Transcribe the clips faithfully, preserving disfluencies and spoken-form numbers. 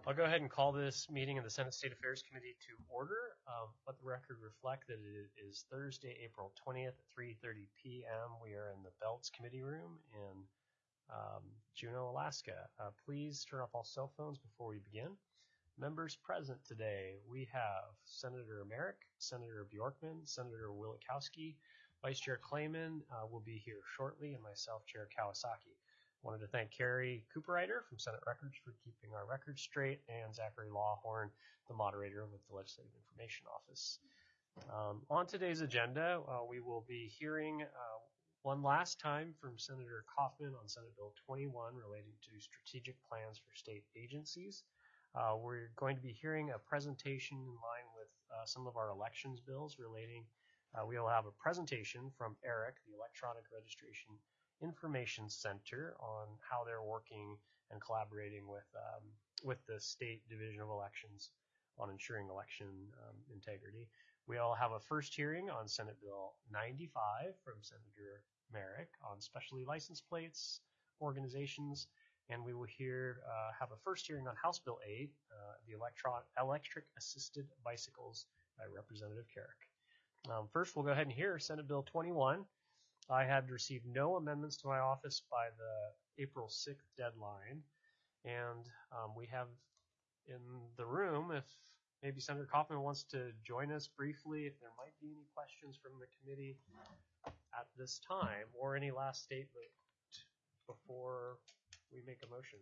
I'll go ahead and call this meeting of the Senate State Affairs Committee to order. Um, let the record reflect that it is Thursday, April twentieth at three thirty p.m. We are in the Belts Committee Room in um, Juneau, Alaska. Uh, please turn off all cell phones before we begin. Members present today, we have Senator Merrick, Senator Bjorkman, Senator Wielechowski, Vice Chair Clayman uh, will be here shortly, and myself, Chair Kawasaki. Wanted to thank Carrie Cooperrider from Senate Records for keeping our records straight, and Zachary Lawhorn, the moderator with the Legislative Information Office. Um, on today's agenda, uh, we will be hearing uh, one last time from Senator Kaufman on Senate Bill twenty-one relating to strategic plans for state agencies. Uh, we're going to be hearing a presentation in line with uh, some of our elections bills relating. Uh, we will have a presentation from ERIC, the Electronic Registration Information Center, on how they're working and collaborating with um, with the State Division of Elections on ensuring election um, integrity. We'll have a first hearing on Senate Bill ninety-five from Senator Merrick on specialty license plates organizations, and we will hear uh, have a first hearing on House Bill eight, uh, the electron electric assisted bicycles, by Representative Carrick. Um, first, we'll go ahead and hear Senate Bill twenty-one. I had received no amendments to my office by the April sixth deadline, and um, we have in the room, if maybe Senator Kaufman wants to join us briefly, if there might be any questions from the committee at this time, or any last statement before we make a motion.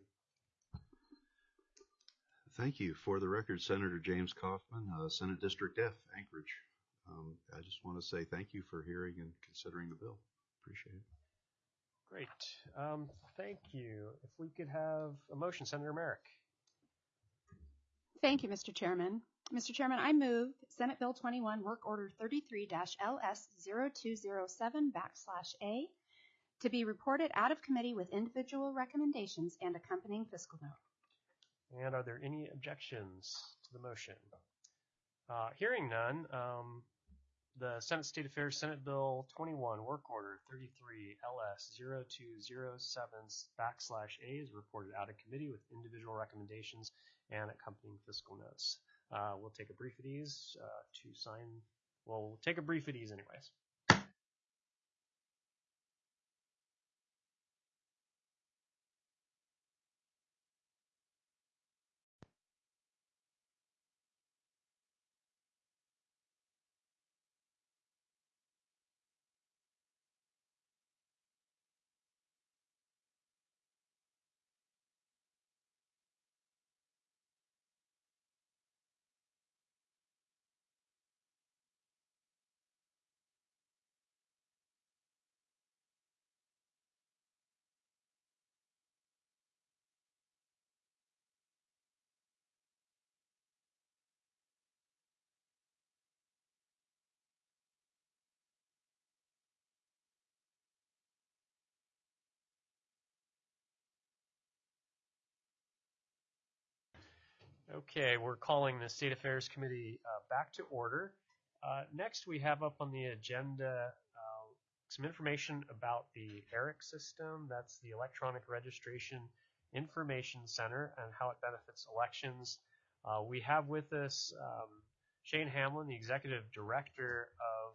Thank you. For the record, Senator James Kaufman, uh, Senate District F, Anchorage. Um, I just want to say thank you for hearing and considering the bill. Appreciate it. Great. Um, thank you. If we could have a motion, Senator Merrick. Thank you, Mister Chairman. Mister Chairman, I move Senate Bill twenty-one, Work Order thirty-three L S zero two zero seven backslash A, to be reported out of committee with individual recommendations and accompanying fiscal note. And are there any objections to the motion? Uh, hearing none, um, the Senate State Affairs Senate Bill twenty-one, Work Order thirty-three L S zero two zero seven backslash A is reported out of committee with individual recommendations and accompanying fiscal notes. Uh, we'll take a brief at ease uh, to sign. Well, we'll take a brief at ease anyways. Okay, we're calling the State Affairs Committee uh, back to order. Uh, next, we have up on the agenda uh, some information about the ERIC system. That's the Electronic Registration Information Center and how it benefits elections. Uh, we have with us um, Shane Hamlin, the Executive Director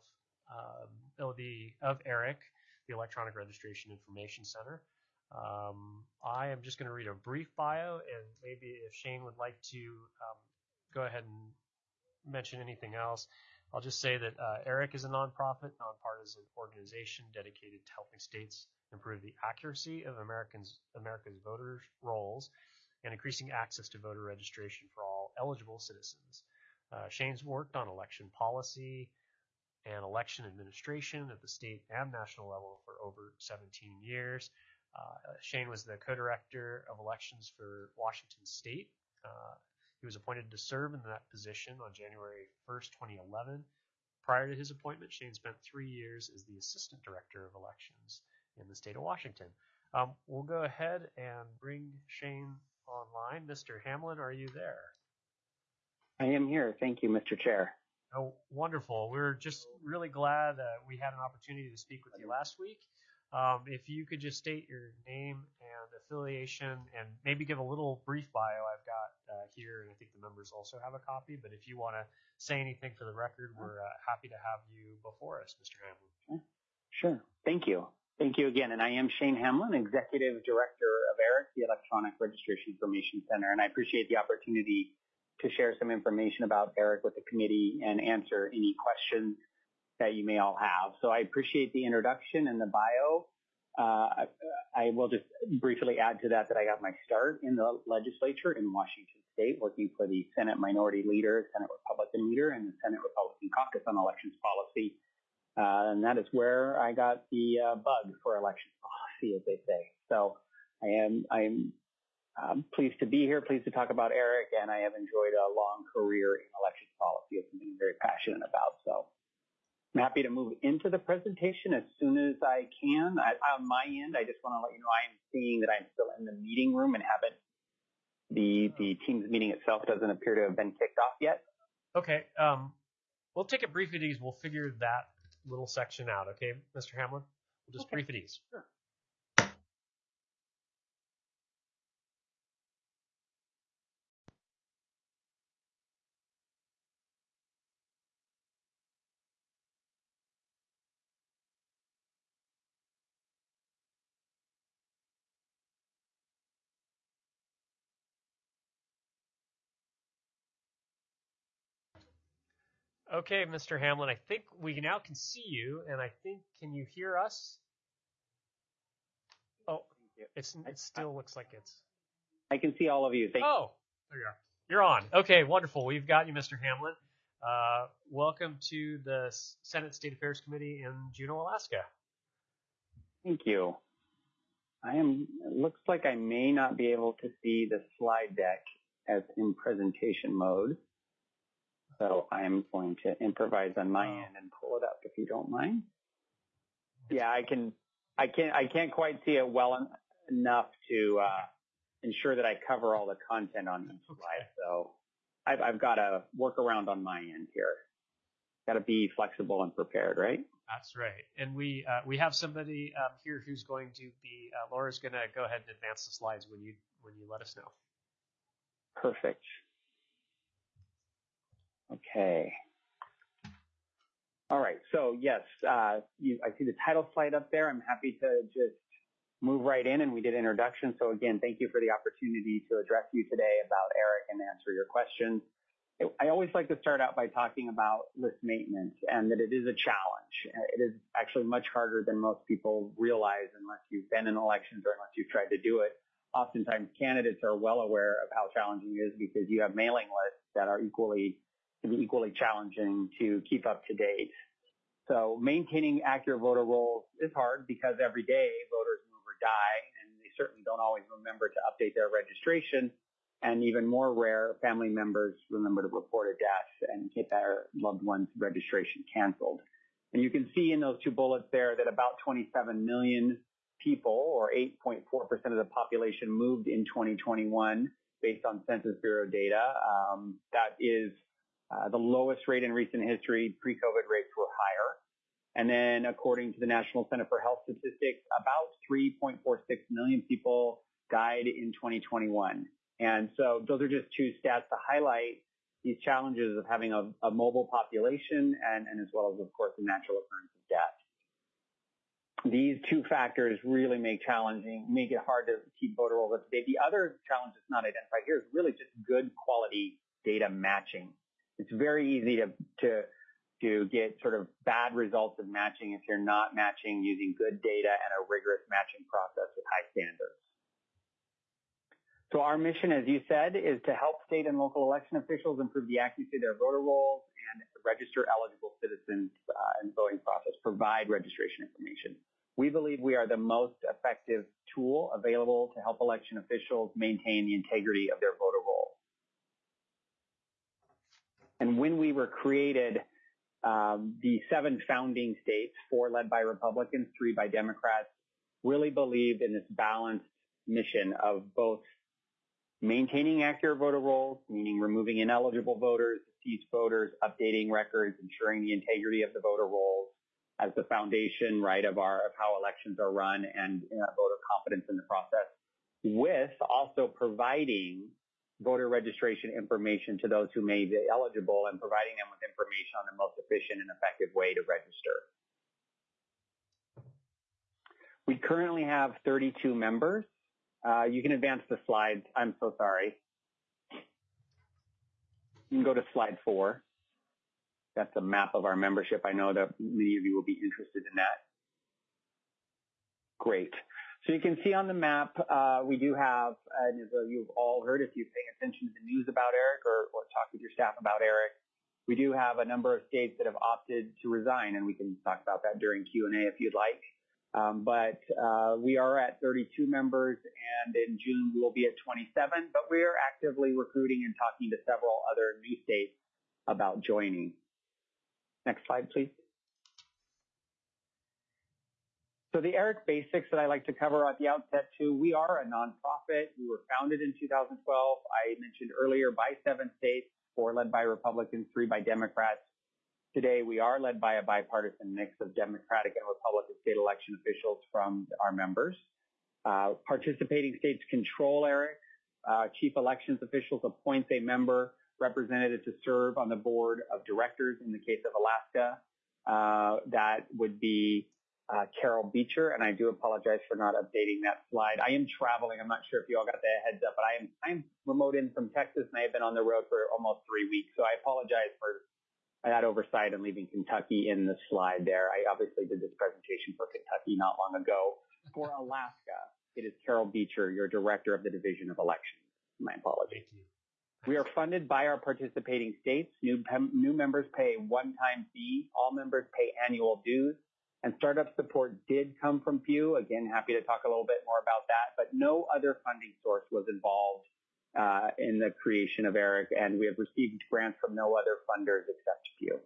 of um, the of ERIC, the Electronic Registration Information Center. Um, I am just going to read a brief bio, and maybe if Shane would like to um, go ahead and mention anything else, I'll just say that uh, ERIC is a nonprofit, nonpartisan organization dedicated to helping states improve the accuracy of Americans, America's voters' rolls and increasing access to voter registration for all eligible citizens. Uh, Shane's worked on election policy and election administration at the state and national level for over seventeen years. Uh, Shane was the co-director of elections for Washington State. Uh, he was appointed to serve in that position on January first, twenty eleven. Prior to his appointment, Shane spent three years as the assistant director of elections in the state of Washington. Um, we'll go ahead and bring Shane online. Mister Hamlin, are you there? I am here. Thank you, Mister Chair. Oh, wonderful. We're just really glad uh, we had an opportunity to speak with you last week. Um, if you could just state your name and affiliation and maybe give a little brief bio I've got uh, here, and I think the members also have a copy. But if you want to say anything for the record, we're uh, happy to have you before us, Mister Hamlin. Sure. Thank you. Thank you again. And I am Shane Hamlin, Executive Director of ERIC, the Electronic Registration Information Center. And I appreciate the opportunity to share some information about ERIC with the committee and answer any questions that you may all have. So I appreciate the introduction and the bio. Uh, I, I will just briefly add to that that I got my start in the legislature in Washington State, working for the Senate Minority Leader, Senate Republican Leader, and the Senate Republican Caucus on elections policy. Uh, and that is where I got the uh, bug for elections policy, as they say. So I am I'm um, pleased to be here, pleased to talk about ERIC, and I have enjoyed a long career in elections policy. It's something I'm very passionate about. So I'm happy to move into the presentation as soon as I can. I, on my end, I just want to let you know I'm seeing that I'm still in the meeting room and haven't, the, the Teams meeting itself doesn't appear to have been kicked off yet. Okay. Um, we'll take it brief at ease. We'll figure that little section out. Okay, Mister Hamlin? We'll just Okay. brief at ease. Sure. Okay, Mister Hamlin, I think we now can see you, and I think, can you hear us? Oh, it's, it still looks like it's... I can see all of you. Thank Oh, there you are. You're on. Okay, wonderful. We've got you, Mister Hamlin. Uh, welcome to the Senate State Affairs Committee in Juneau, Alaska. Thank you. I am, it looks like I may not be able to see the slide deck as in presentation mode. So I'm going to improvise on my Oh. end and pull it up if you don't mind. Yeah, I can, I can't, I can't quite see it well en- enough to uh, ensure that I cover all the content on each Okay. slide. So I've, I've got a workaround on my end here. Got to be flexible and prepared, right? That's right. And we uh, we have somebody um, here who's going to be, uh, Laura's going to go ahead and advance the slides when you when you let us know. Perfect. Okay. All right. So yes, uh, you, I see the title slide up there. I'm happy to just move right in, and we did introduction. So again, thank you for the opportunity to address you today about ERIC and answer your questions. It, I always like to start out by talking about list maintenance and that it is a challenge. It is actually much harder than most people realize unless you've been in elections or unless you've tried to do it. Oftentimes, candidates are well aware of how challenging it is because you have mailing lists that are equally can be equally challenging to keep up to date. So maintaining accurate voter rolls is hard because every day voters move or die, and they certainly don't always remember to update their registration. And even more rare, family members remember to report a death and get their loved one's registration canceled. And you can see in those two bullets there that about twenty-seven million people, or eight point four percent of the population, moved in twenty twenty-one based on Census Bureau data. Um, that is Uh, the lowest rate in recent history. Pre-COVID rates were higher. And then according to the National Center for Health Statistics, about three point four six million people died in twenty twenty-one. And so those are just two stats to highlight these challenges of having a, a mobile population and, and as well as, of course, the natural occurrence of death. These two factors really make challenging, make it hard to keep voter rolls up to date. The other challenge that's not identified here is really just good quality data matching. It's very easy to, to, to get sort of bad results of matching if you're not matching using good data and a rigorous matching process with high standards. So our mission, as you said, is to help state and local election officials improve the accuracy of their voter rolls and register eligible citizens uh, in the voting process, provide registration information. We believe we are the most effective tool available to help election officials maintain the integrity of their voter rolls. And when we were created, um, the seven founding states, four led by Republicans, three by Democrats, really believed in this balanced mission of both maintaining accurate voter rolls, meaning removing ineligible voters, deceased voters, updating records, ensuring the integrity of the voter rolls as the foundation, right, of our of how elections are run and uh, voter confidence in the process, with also providing voter registration information to those who may be eligible and providing them with information on the most efficient and effective way to register. We currently have thirty-two members. Uh, you can advance the slides. I'm so sorry. You can go to slide four. That's a map of our membership. I know that many of you will be interested in that. Great. So you can see on the map, uh, we do have, and as you've all heard if you're paying attention to the news about Eric or, or talk with your staff about Eric, we do have a number of states that have opted to resign, and we can talk about that during Q and A if you'd like. Um, but uh, we are at thirty-two members, and in June we will be at twenty-seven, but we are actively recruiting and talking to several other new states about joining. Next slide, please. So the Eric basics that I like to cover at the outset too, we are a nonprofit. We were founded in two thousand twelve. I mentioned earlier by seven states, four led by Republicans, three by Democrats. Today, we are led by a bipartisan mix of Democratic and Republican state election officials from our members. Uh, participating states control Eric. Uh, chief elections officials appoints a member representative to serve on the board of directors in the case of Alaska. Uh, that would be uh, Carol Beecher, and I do apologize for not updating that slide. I am traveling. I'm not sure if you all got the heads up, but I am I'm remote in from Texas, and I have been on the road for almost three weeks, so I apologize for that oversight and leaving Kentucky in the slide there. I obviously did this presentation for Kentucky not long ago. For Alaska, it is Carol Beecher, your Director of the Division of Elections. My apologies. We are funded by our participating states. New, new members pay a one-time fee. All members pay annual dues. And startup support did come from Pew. Again, happy to talk a little bit more about that. But no other funding source was involved Uh, in the creation of Eric, and we have received grants from no other funders except Pew.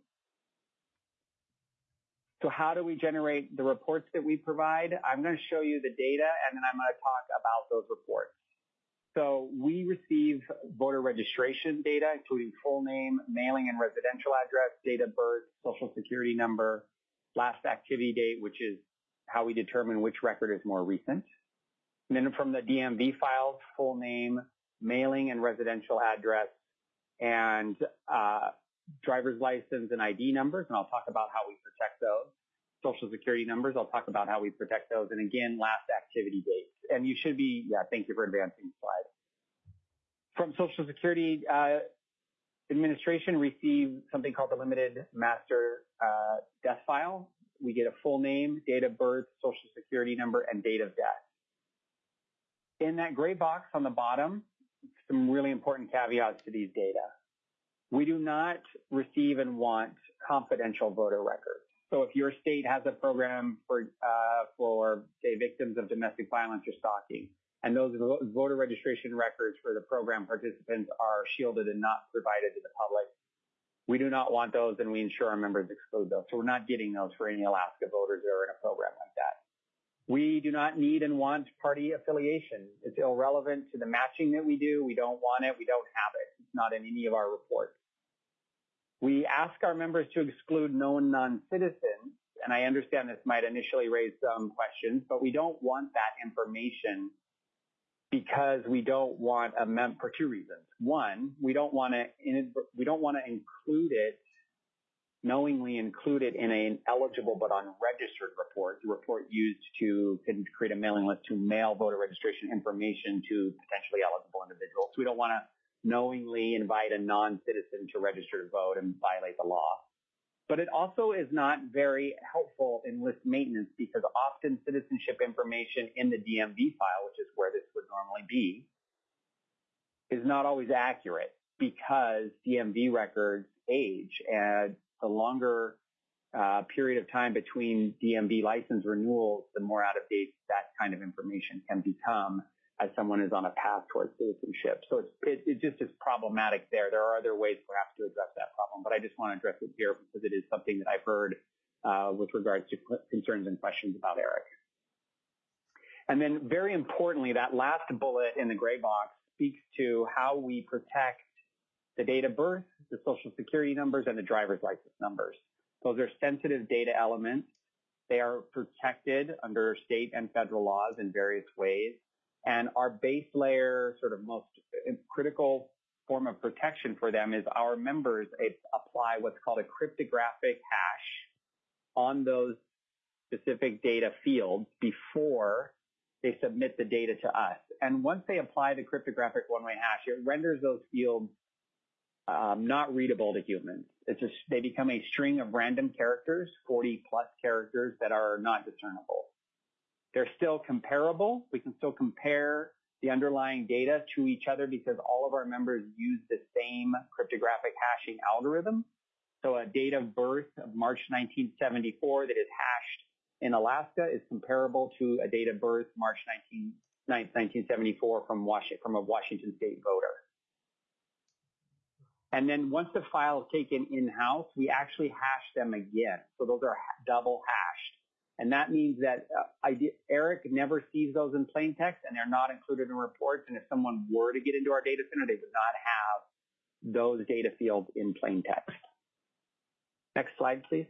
So how do we generate the reports that we provide? I'm going to show you the data, and then I'm going to talk about those reports. So we receive voter registration data, including full name, mailing and residential address, date of birth, social security number, last activity date, which is how we determine which record is more recent. And then from the D M V files, full name, mailing and residential address, and uh, driver's license and I D numbers, and I'll talk about how we protect those. Social security numbers, I'll talk about how we protect those. And again, last activity dates. And you should be, yeah, thank you for advancing the slide. From Social Security uh, Administration, receive something called the Limited Master uh, Death File. We get a full name, date of birth, social security number, and date of death. In that gray box on the bottom, some really important caveats to these data. We do not receive and want confidential voter records. So if your state has a program for, uh, for say, victims of domestic violence or stalking, and those voter registration records for the program participants are shielded and not provided to the public, we do not want those, and we ensure our members exclude those. So we're not getting those for any Alaska voters that are in a program like that. We do not need and want party affiliation. It's irrelevant to the matching that we do. We don't want it. We don't have it. It's not in any of our reports. We ask our members to exclude known non-citizens, and I understand this might initially raise some questions, but we don't want that information because we don't want a mem for two reasons. One, we don't want to we don't want to include it knowingly include it in an eligible but unregistered report, the report used to create a mailing list to mail voter registration information to potentially eligible individuals. We don't want to knowingly invite a non-citizen to register to vote and violate the law. But it also is not very helpful in list maintenance because often citizenship information in the D M V file, which is where this would normally be, is not always accurate because D M V records age, and the longer uh, period of time between D M V license renewals, the more out of date that kind of information can become as someone is on a path towards citizenship. So it's, it, it just is problematic there. There are other ways perhaps to address that problem, but I just want to address it here because it is something that I've heard uh, with regards to concerns and questions about Eric. And then very importantly, that last bullet in the gray box speaks to how we protect the date of birth, the social security numbers, and the driver's license numbers. Those are sensitive data elements. They are protected under state and federal laws in various ways. And our base layer, sort of most critical form of protection for them is our members apply what's called a cryptographic hash on those specific data fields before they submit the data to us. And once they apply the cryptographic one-way hash, it renders those fields um, not readable to humans. It's just, they become a string of random characters, forty plus characters that are not discernible. They're still comparable. We can still compare the underlying data to each other because all of our members use the same cryptographic hashing algorithm. So a date of birth of March nineteen seventy-four that is hashed in Alaska is comparable to a date of birth March nineteen seventy-four from Washington, from a Washington state voter. And then once the file is taken in-house, we actually hash them again. So those are double hashed. And that means that uh, I did, Eric never sees those in plain text, and they're not included in reports. And if someone were to get into our data center, they would not have those data fields in plain text. Next slide, please.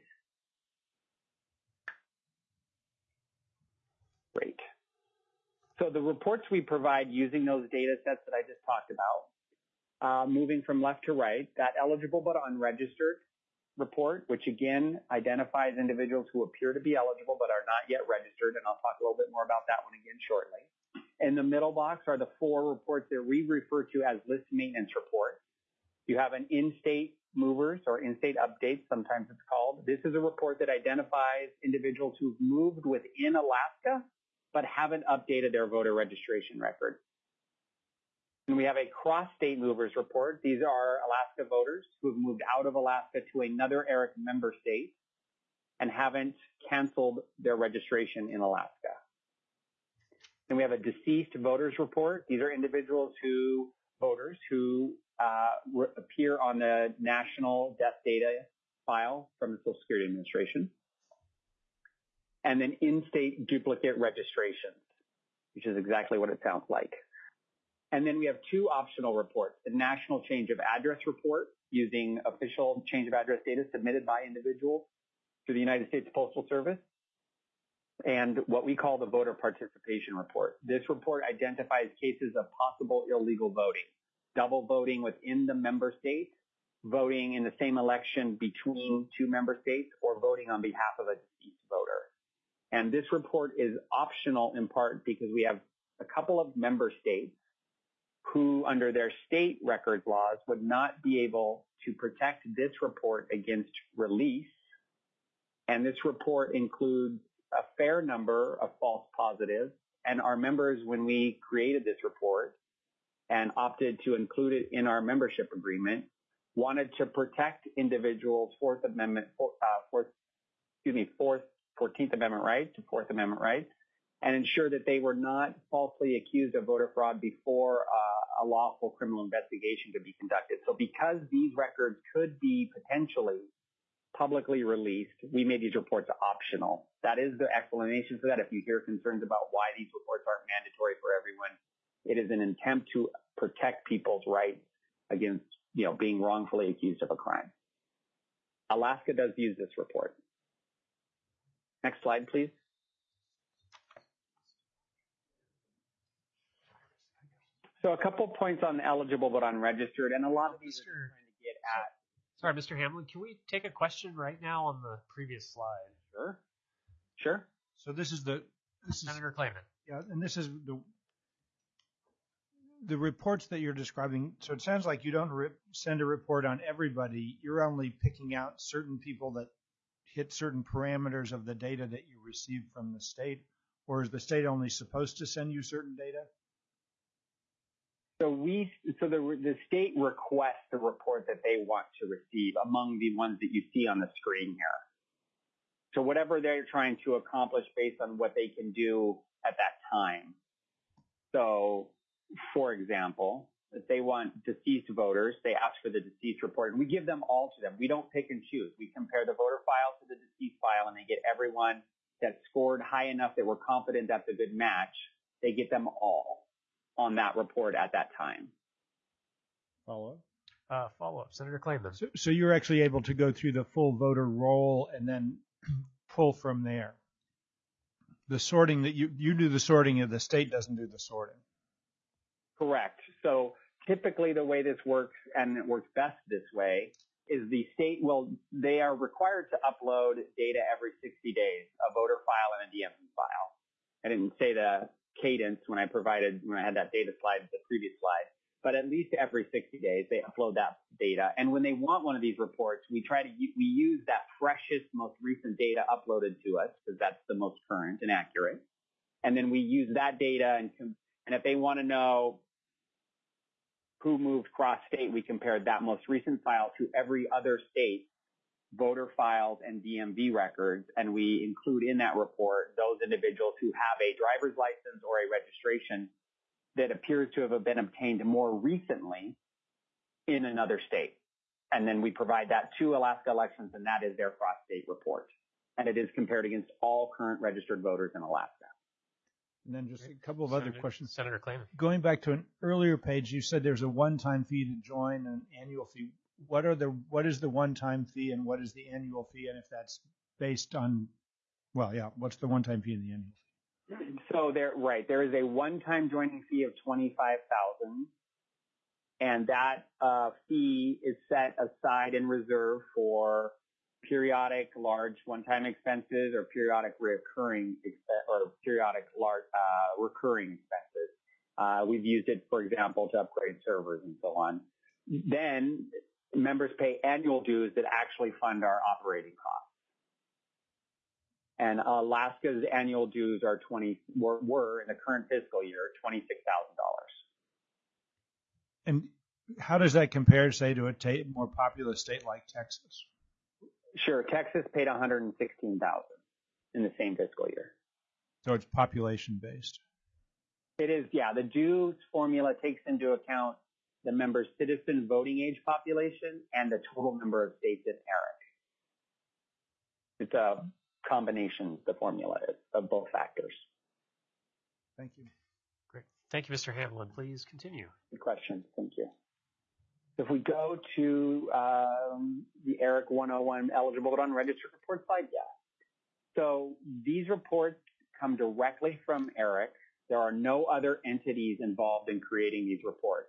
Great. So the reports we provide using those data sets that I just talked about, uh, moving from left to right, that eligible but unregistered report, which again identifies individuals who appear to be eligible but are not yet registered, and I'll talk a little bit more about that one again shortly. In the middle box are the four reports that we refer to as list maintenance reports. You have an in-state movers or in-state updates, sometimes it's called. This is a report that identifies individuals who've moved within Alaska but haven't updated their voter registration record. And we have a cross-state movers report. These are Alaska voters who have moved out of Alaska to another ERIC member state and haven't canceled their registration in Alaska. And we have a deceased voters report. These are individuals who, voters who uh, appear on the national death data file from the Social Security Administration. And then in-state duplicate registrations, which is exactly what it sounds like. And then we have two optional reports, the National Change of Address Report using official change of address data submitted by individuals to the United States Postal Service, and what we call the Voter Participation Report. This report identifies cases of possible illegal voting, double voting within the member state, voting in the same election between two member states, or voting on behalf of a deceased voter. And this report is optional in part because we have a couple of member states who, under their state records laws, would not be able to protect this report against release. And this report includes a fair number of false positives. And our members, when we created this report and opted to include it in our membership agreement, wanted to protect individuals' Fourth Amendment, uh, fourth, excuse me, Fourth, Fourteenth Amendment rights to Fourth Amendment rights, and ensure that they were not falsely accused of voter fraud before uh, a lawful criminal investigation could be conducted. So because these records could be potentially publicly released, we made these reports optional. That is the explanation for that. If you hear concerns about why these reports aren't mandatory for everyone, it is an attempt to protect people's rights against, you know, being wrongfully accused of a crime. Alaska does use this report. Next slide, please. So a couple points on eligible but unregistered, and a lot of these are trying to get at. Sorry, Mister Hamlin, can we take a question right now on the previous slide? Sure. Sure. So this is the this is, Senator Clayman. Yeah, and this is the the reports that you're describing. So it sounds like you don't re- send a report on everybody. You're only picking out certain people that hit certain parameters of the data that you receive from the state, or is the state only supposed to send you certain data? So we, so the the state requests the report that they want to receive among the ones that you see on the screen here. So whatever they're trying to accomplish based on what they can do at that time. So, for example, if they want deceased voters, they ask for the deceased report, and we give them all to them. We don't pick and choose. We compare the voter file to the deceased file, and they get everyone that scored high enough that we're confident that's a good match. They get them all on that report at that time. Follow up? Uh, follow up, Senator Clayman. So, so you're actually able to go through the full voter roll and then pull from there. the sorting that you, you do the sorting and the state doesn't do the sorting. Correct. So typically the way this works, and it works best this way, is the state will, they are required to upload data every sixty days, a voter file and a D M V file. I didn't say the cadence when I provided, when I had that data slide, the previous slide, but at least every sixty days they upload that data. And when they want one of these reports, we try to, we use that freshest, most recent data uploaded to us because that's the most current and accurate. And then we use that data, and, and if they want to know who moved cross-state, we compared that most recent file to every other state voter files and D M V records, and we include in that report those individuals who have a driver's license or a registration that appears to have been obtained more recently in another state. And then we provide that to Alaska Elections, and that is their cross-state report. And it is compared against all current registered voters in Alaska. And then just a couple of Senator, other questions. Senator Klayman. Going back to an earlier page, you said there's a one-time fee to join and an annual fee. What are the what is the one-time fee and what is the annual fee? And if that's based on, well, yeah, what's the one-time fee and the annual fee? So there, right, there is a one-time joining fee of twenty-five thousand dollars, and that uh, fee is set aside in reserve for periodic large one-time expenses or periodic recurring expense, or periodic large uh, recurring expenses. Uh, we've used it, for example, to upgrade servers and so on. Then members pay annual dues that actually fund our operating costs. And Alaska's annual dues are twenty were, were in the current fiscal year twenty-six thousand dollars. And how does that compare, say, to a ta- more populous state like Texas? Sure, Texas paid one hundred sixteen thousand dollars in the same fiscal year. So it's population based. It is, yeah. The dues formula takes into account the member's citizen voting age population and the total number of states in ERIC. It's a combination, the formula is, of both factors. Thank you. Great. Thank you, Mister Hamlin. Please continue. Good question. Thank you. If we go to um, the ERIC one oh one eligible but unregistered report slide, yeah. So these reports come directly from ERIC. There are no other entities involved in creating these reports.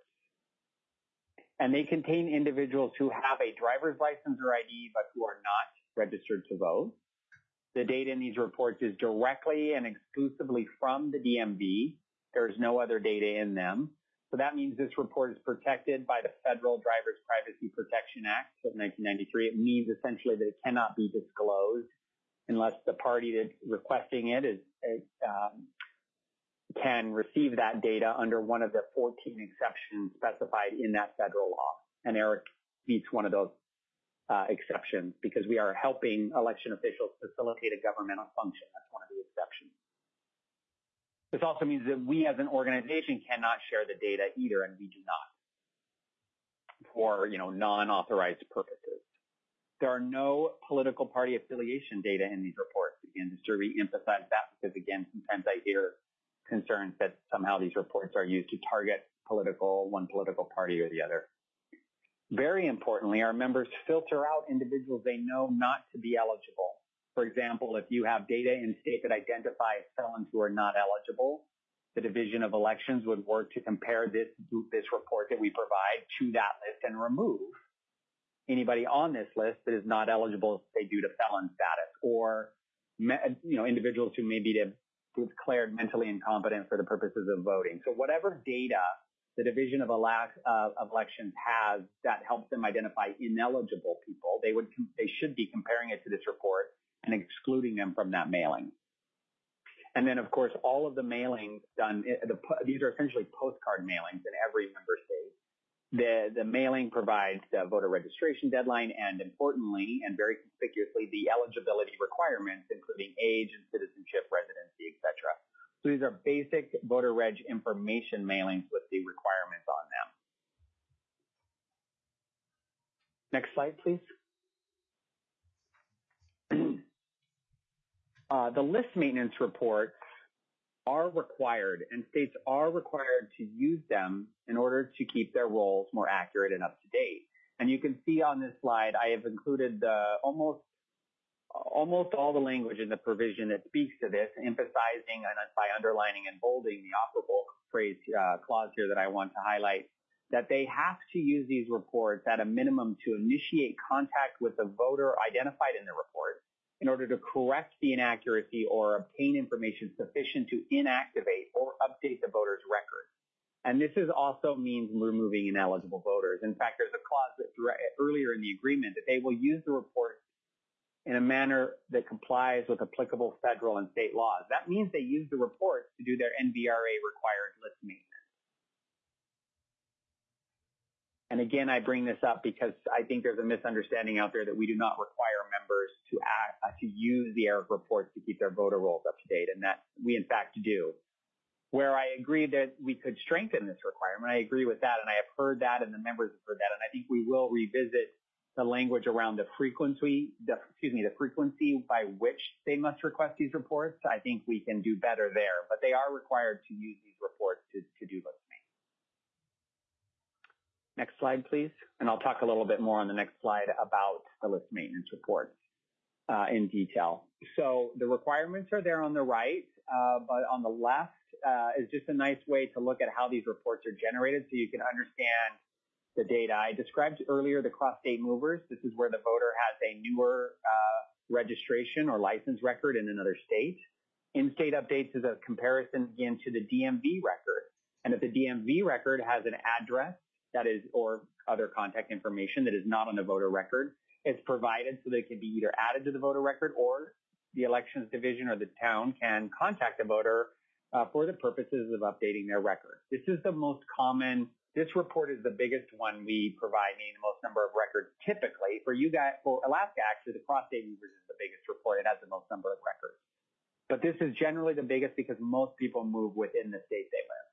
And they contain individuals who have a driver's license or I D but who are not registered to vote. The data in these reports is directly and exclusively from the D M V. There's no other data in them. So that means this report is protected by the Federal Driver's Privacy Protection Act of nineteen ninety-three. It means essentially that it cannot be disclosed unless the party that's requesting it is um, can receive that data under one of the fourteen exceptions specified in that federal law. And ERIC meets one of those uh, exceptions because we are helping election officials facilitate a governmental function. That's one of the exceptions. This also means that we as an organization cannot share the data either, and we do not for, you know, non-authorized purposes. There are no political party affiliation data in these reports. Again, just to re-emphasize that, because again, sometimes I hear concerns that somehow these reports are used to target political, one political party or the other. Very importantly, our members filter out individuals they know not to be eligible. For example, if you have data in state that identify felons who are not eligible, the Division of Elections would work to compare this, this report that we provide to that list and remove anybody on this list that is not eligible, say, due to felon status, or, you know, individuals who may be declared mentally incompetent for the purposes of voting. So whatever data the Division of, Elec- uh, of Elections has that helps them identify ineligible people, they would they should be comparing it to this report and excluding them from that mailing. And then, of course, all of the mailings done, the, these are essentially postcard mailings in every member state. The, the mailing provides the voter registration deadline and, importantly, and very conspicuously, the eligibility requirements, including age and citizenship, residency, et cetera. So these are basic voter reg information mailings with the requirements on them. Next slide, please. Uh, the list maintenance reports are required, and states are required to use them in order to keep their rolls more accurate and up to date. And you can see on this slide, I have included the almost almost all the language in the provision that speaks to this, emphasizing and by underlining and bolding the operable phrase uh, clause here that I want to highlight, that they have to use these reports at a minimum to initiate contact with the voter identified in the report in order to correct the inaccuracy or obtain information sufficient to inactivate or update the voter's record. And this is also means removing ineligible voters. In fact, there's a clause that earlier in the agreement that they will use the report in a manner that complies with applicable federal and state laws. That means they use the reports to do their N V R A required list maintenance. And again, I bring this up because I think there's a misunderstanding out there that we do not require members to act, uh, to use the ERIC reports to keep their voter rolls up to date, and that we in fact do. Where I agree that we could strengthen this requirement, I agree with that, and I have heard that, and the members have heard that, and I think we will revisit the language around the frequency, the, excuse me, the frequency by which they must request these reports. I think we can do better there, but they are required to use these reports to, to do list maintenance. Next slide, please. And I'll talk a little bit more on the next slide about the list maintenance reports uh, in detail. So the requirements are there on the right, uh, but on the left uh, is just a nice way to look at how these reports are generated so you can understand the data. I described earlier the cross-state movers. This is where the voter has a newer uh, registration or license record in another state. In-state updates is a comparison again to the D M V record. And if the D M V record has an address that is, or other contact information that is not on the voter record, it's provided so that it can be either added to the voter record or the elections division or the town can contact the voter uh, for the purposes of updating their record. This is the most common. This report is the biggest one we provide, meaning the most number of records typically. For you guys, for Alaska, actually, the cross-state movers is the biggest report. It has the most number of records. But this is generally the biggest because most people move within the state they live.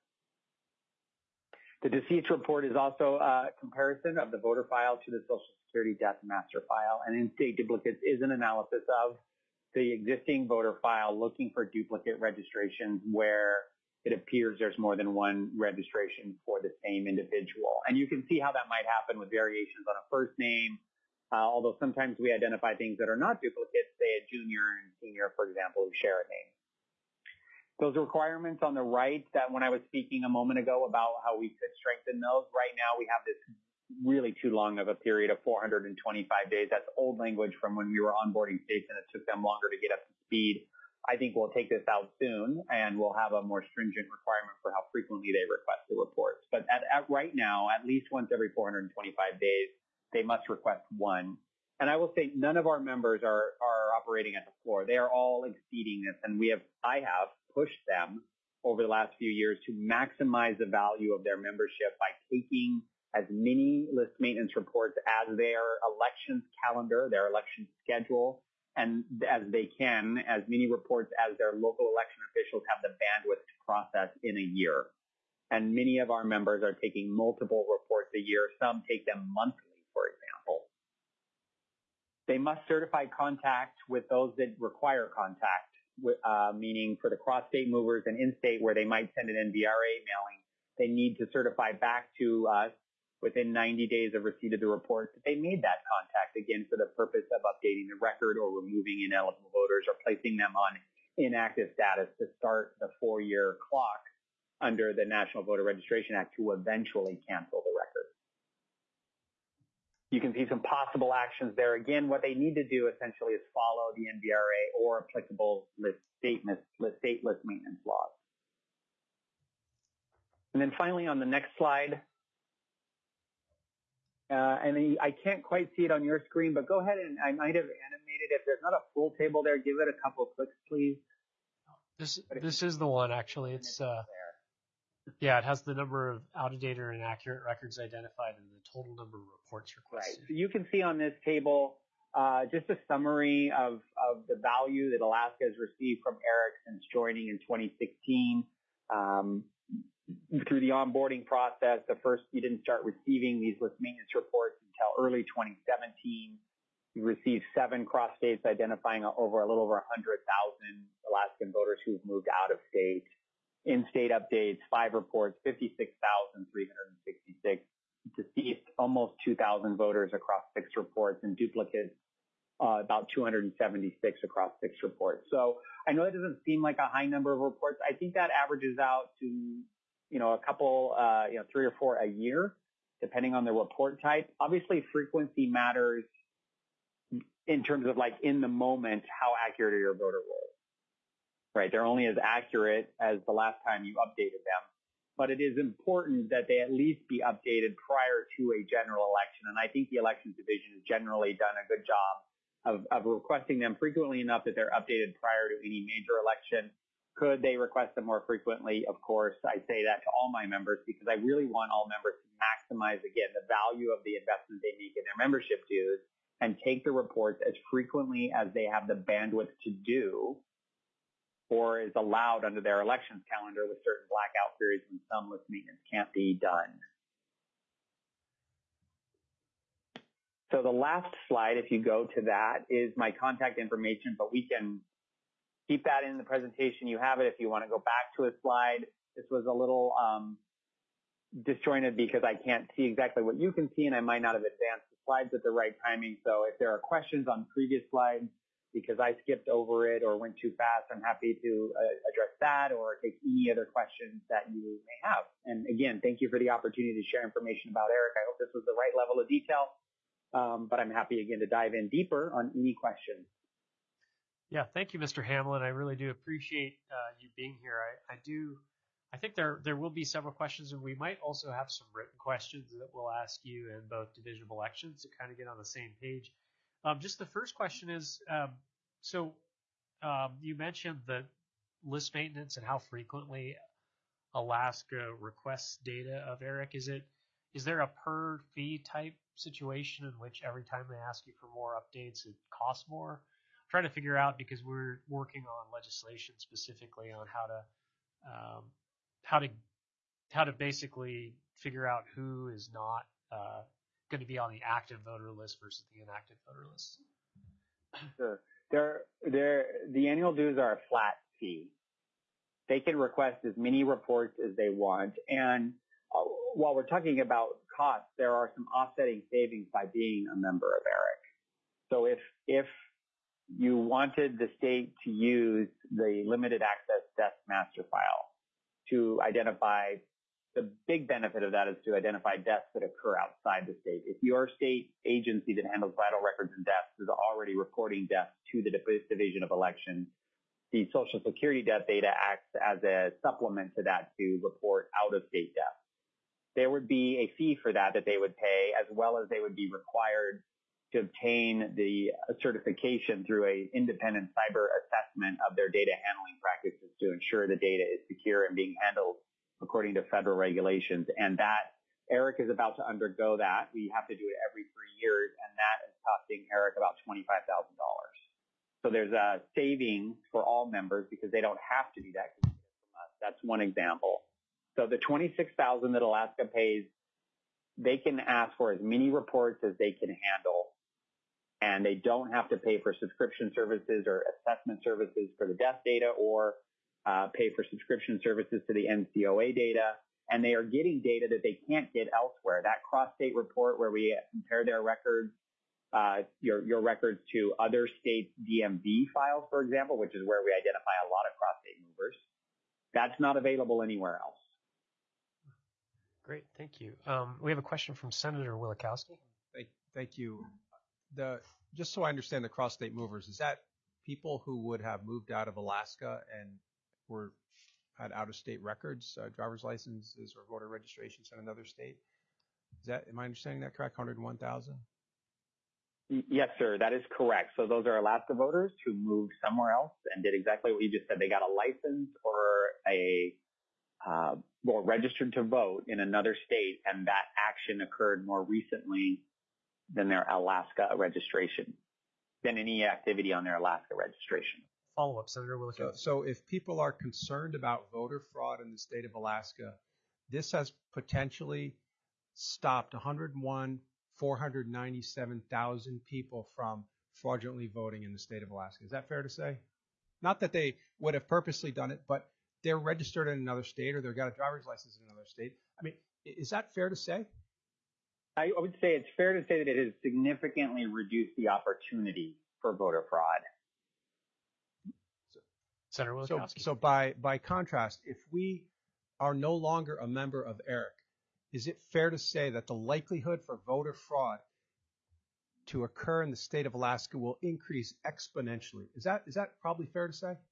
The deceased report is also a comparison of the voter file to the Social Security death master file. And in-state duplicates is an analysis of the existing voter file looking for duplicate registrations where it appears there's more than one registration for the same individual. And you can see how that might happen with variations on a first name, uh, although sometimes we identify things that are not duplicates, say a junior and senior, for example, who share a name. Those requirements on the right that when I was speaking a moment ago about how we could strengthen those, right now we have this really too long of a period of four hundred twenty-five days. That's old language from when we were onboarding states and it took them longer to get up to speed. I think we'll take this out soon and we'll have a more stringent requirement for how frequently they request the reports. But at, at right now, at least once every four hundred twenty-five days, they must request one. And I will say none of our members are, are operating at the floor. They are all exceeding this. And we have, I have pushed them over the last few years to maximize the value of their membership by taking as many list maintenance reports as their elections calendar, their election schedule, and as they can, as many reports as their local election officials have the bandwidth to process in a year. And many of our members are taking multiple reports a year. Some take them monthly, for example. They must certify contact with those that require contact, uh, meaning for the cross-state movers and in-state where they might send an N V R A mailing, they need to certify back to us within ninety days of receipt of the report that they made that contact, again, for the purpose of updating the record or removing ineligible voters or placing them on inactive status to start the four-year clock under the National Voter Registration Act to eventually cancel the record. You can see some possible actions there. Again, what they need to do essentially is follow the N V R A or applicable list state, list, state list maintenance laws. And then finally, on the next slide, Uh, and I can't quite see it on your screen, but go ahead and I might have animated. If there's not a full table there, give it a couple of clicks, please. This this is the one actually. It's uh, yeah, it has the number of out-of-date or inaccurate records identified and the total number of reports requested. Right. So you can see on this table uh, just a summary of of the value that Alaska has received from ERIC since joining in twenty sixteen. Um, Through the onboarding process, the first, you didn't start receiving these list maintenance reports until early twenty seventeen. You received seven cross states identifying over a little over one hundred thousand Alaskan voters who've moved out of state. In-state updates, five reports, fifty-six thousand three hundred sixty-six. Deceased, almost two thousand voters across six reports, and duplicates, uh, about two hundred seventy-six across six reports. So I know that doesn't seem like a high number of reports. I think that averages out to, you know, a couple, uh, you know, three or four a year, depending on the report type. Obviously, frequency matters in terms of like in the moment, how accurate are your voter rolls, right? They're only as accurate as the last time you updated them. But it is important that they at least be updated prior to a general election. And I think the Elections Division has generally done a good job of, of requesting them frequently enough that they're updated prior to any major election. Could they request them more frequently? Of course, I say that to all my members because I really want all members to maximize, again, the value of the investment they make in their membership dues and take the reports as frequently as they have the bandwidth to do or is allowed under their elections calendar with certain blackout periods when some list maintenance can't be done. So the last slide, if you go to that, is my contact information, but we can keep that in the presentation. You have it if you want to go back to a slide. This was a little um, disjointed because I can't see exactly what you can see, and I might not have advanced the slides at the right timing. So if there are questions on previous slides, because I skipped over it or went too fast, I'm happy to uh, address that or take any other questions that you may have. And again, thank you for the opportunity to share information about Eric. I hope this was the right level of detail, um, but I'm happy again to dive in deeper on any questions. Yeah, thank you, Mister Hamlin. I really do appreciate uh, you being here. I, I do. I think there there will be several questions, and we might also have some written questions that we'll ask you in both division of elections to kind of get on the same page. Um, just the first question is, um, so um, you mentioned the list maintenance and how frequently Alaska requests data of Eric. Is it is there a per fee type situation in which every time they ask you for more updates, it costs more? I'm trying to figure out because we're working on legislation specifically on how to um, how to how to basically figure out who is not uh, going to be on the active voter list versus the inactive voter list. Sure. They're, they're, the annual dues are a flat fee. They can request as many reports as they want. And uh, while we're talking about costs, there are some offsetting savings by being a member of Eric. So if, if you wanted the state to use the limited access desk master file to identify, the big benefit of that is to identify deaths that occur outside the state. If your state agency that handles vital records and deaths is already reporting deaths to the Division of Elections, the Social Security death data acts as a supplement to that to report out-of-state deaths. There would be a fee for that that they would pay, as well as they would be required to obtain the certification through an independent cyber assessment of their data handling practices to ensure the data is secure and being handled according to federal regulations. And that Eric is about to undergo that. We have to do it every three years, and that is costing Eric about twenty-five thousand dollars. So there's a savings for all members because they don't have to do that from us. That's one example. So the twenty-six thousand dollars that Alaska pays, they can ask for as many reports as they can handle, and they don't have to pay for subscription services or assessment services for the death data or Uh, pay for subscription services to the N C O A data, and they are getting data that they can't get elsewhere. That cross-state report where we compare their records, uh, your, your records to other states' D M V files, for example, which is where we identify a lot of cross-state movers, that's not available anywhere else. Great, thank you. Um, we have a question from Senator Wielechowski. Thank, thank you. The, just so I understand the cross-state movers, is that people who would have moved out of Alaska and were had out-of-state records, uh, driver's licenses or voter registrations in another state? Is that, am I understanding that correct? one hundred one thousand? Yes, sir. That is correct. So those are Alaska voters who moved somewhere else and did exactly what you just said. They got a license or a uh, well registered to vote in another state, and that action occurred more recently than their Alaska registration, than any activity on their Alaska registration. Follow-up, Senator Wielechowski. So, so if people are concerned about voter fraud in the state of Alaska, this has potentially stopped one hundred one, four hundred ninety-seven thousand people from fraudulently voting in the state of Alaska. Is that fair to say? Not that they would have purposely done it, but they're registered in another state or they've got a driver's license in another state. I mean, is that fair to say? I would say it's fair to say that it has significantly reduced the opportunity for voter fraud. Senator So, Wielechowski. so by, by contrast, if we are no longer a member of ERIC, is it fair to say that the likelihood for voter fraud to occur in the state of Alaska will increase exponentially? Is that, is that probably fair to say?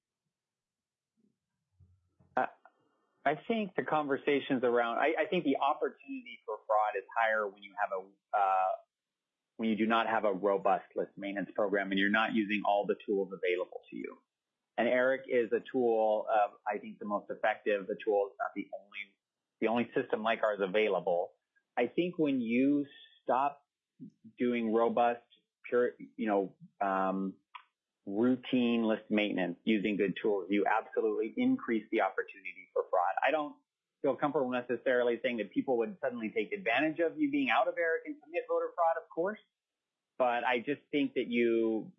Uh, I think the conversations around, I, I think the opportunity for fraud is higher when you have a, uh, when you do not have a robust list maintenance program and you're not using all the tools available to you. And ERIC is a tool of, I think, the most effective. The tool is not the only, the only system like ours available. I think when you stop doing robust, pure, you know, um, routine list maintenance using good tools, you absolutely increase the opportunity for fraud. I don't feel comfortable necessarily saying that people would suddenly take advantage of you being out of ERIC and commit voter fraud, of course. But I just think that you,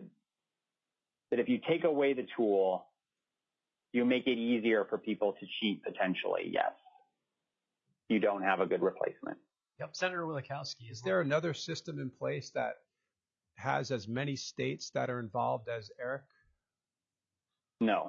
that if you take away the tool, you make it easier for people to cheat potentially, yes. You don't have a good replacement. Yep, Senator Wielechowski. Is there another system in place that has as many states that are involved as ERIC? No.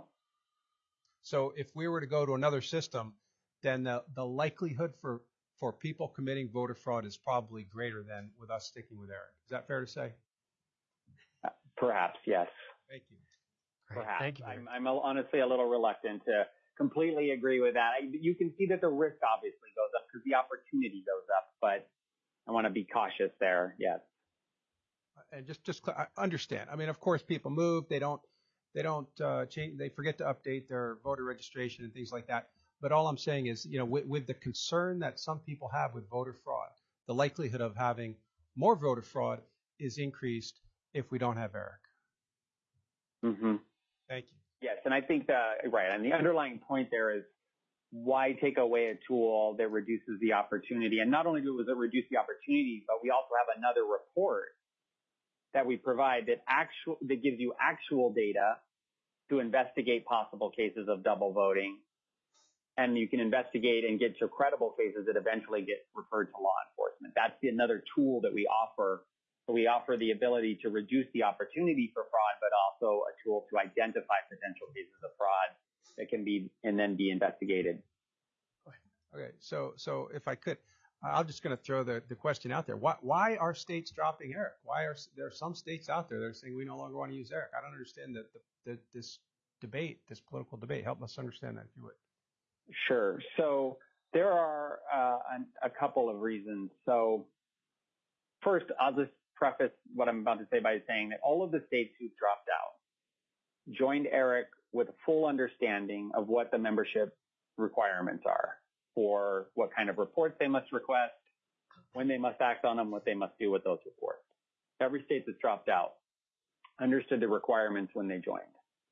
So if we were to go to another system, then the, the likelihood for, for people committing voter fraud is probably greater than with us sticking with ERIC. Is that fair to say? Uh, perhaps, yes. Thank you. Great. Perhaps. Thank you. I'm, I'm honestly a little reluctant to completely agree with that. I, you can see that the risk obviously goes up because the opportunity goes up, but I want to be cautious there. Yes. And just, just I understand. I mean, of course, people move. They don't, they don't uh, change. They forget to update their voter registration and things like that. But all I'm saying is, you know, with, with the concern that some people have with voter fraud, the likelihood of having more voter fraud is increased if we don't have ERIC. Mm-hmm. Thank you. Yes, and I think that, right, and the underlying point there is why take away a tool that reduces the opportunity? And not only does it reduce the opportunity, but we also have another report that we provide that actual that gives you actual data to investigate possible cases of double voting. And you can investigate and get to credible cases that eventually get referred to law enforcement. That's the, another tool that we offer. So we offer the ability to reduce the opportunity for fraud, but also a tool to identify potential cases of fraud that can be and then be investigated. Okay, so so if I could, I'm just going to throw the, the question out there. Why why are states dropping ERIC? Why are there are some states out there that are saying we no longer want to use ERIC? I don't understand the, the, the this debate, this political debate. Help us understand that, if you would. Sure. So there are uh, a, a couple of reasons. So first, I'll just preface what I'm about to say by saying that all of the states who've dropped out joined ERIC with a full understanding of what the membership requirements are for what kind of reports they must request, when they must act on them, what they must do with those reports. Every state that's dropped out understood the requirements when they joined.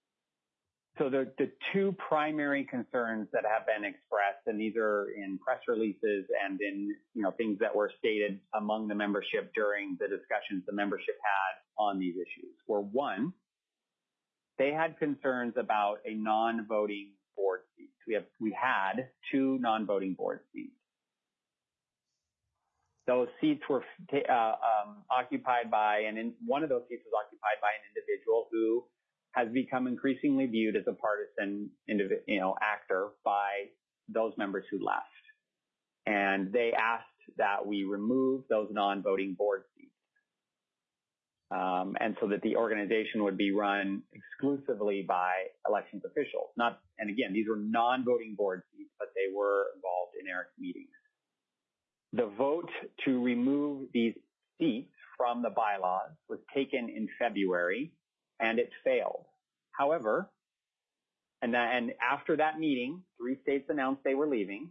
So the, the two primary concerns that have been expressed, and these are in press releases and in, you know, things that were stated among the membership during the discussions the membership had on these issues, were one, they had concerns about a non-voting board seat. We have, we had two non-voting board seats. Those seats were uh, um, occupied by, and in, one of those seats was occupied by an individual who has become increasingly viewed as a partisan, you know, actor by those members who left. And they asked that we remove those non-voting board seats. Um, and so that the organization would be run exclusively by elections officials. Not, and again, these were non-voting board seats, but they were involved in ERIC meetings. The vote to remove these seats from the bylaws was taken in February, and it failed. However, and, that, and after that meeting, three states announced they were leaving.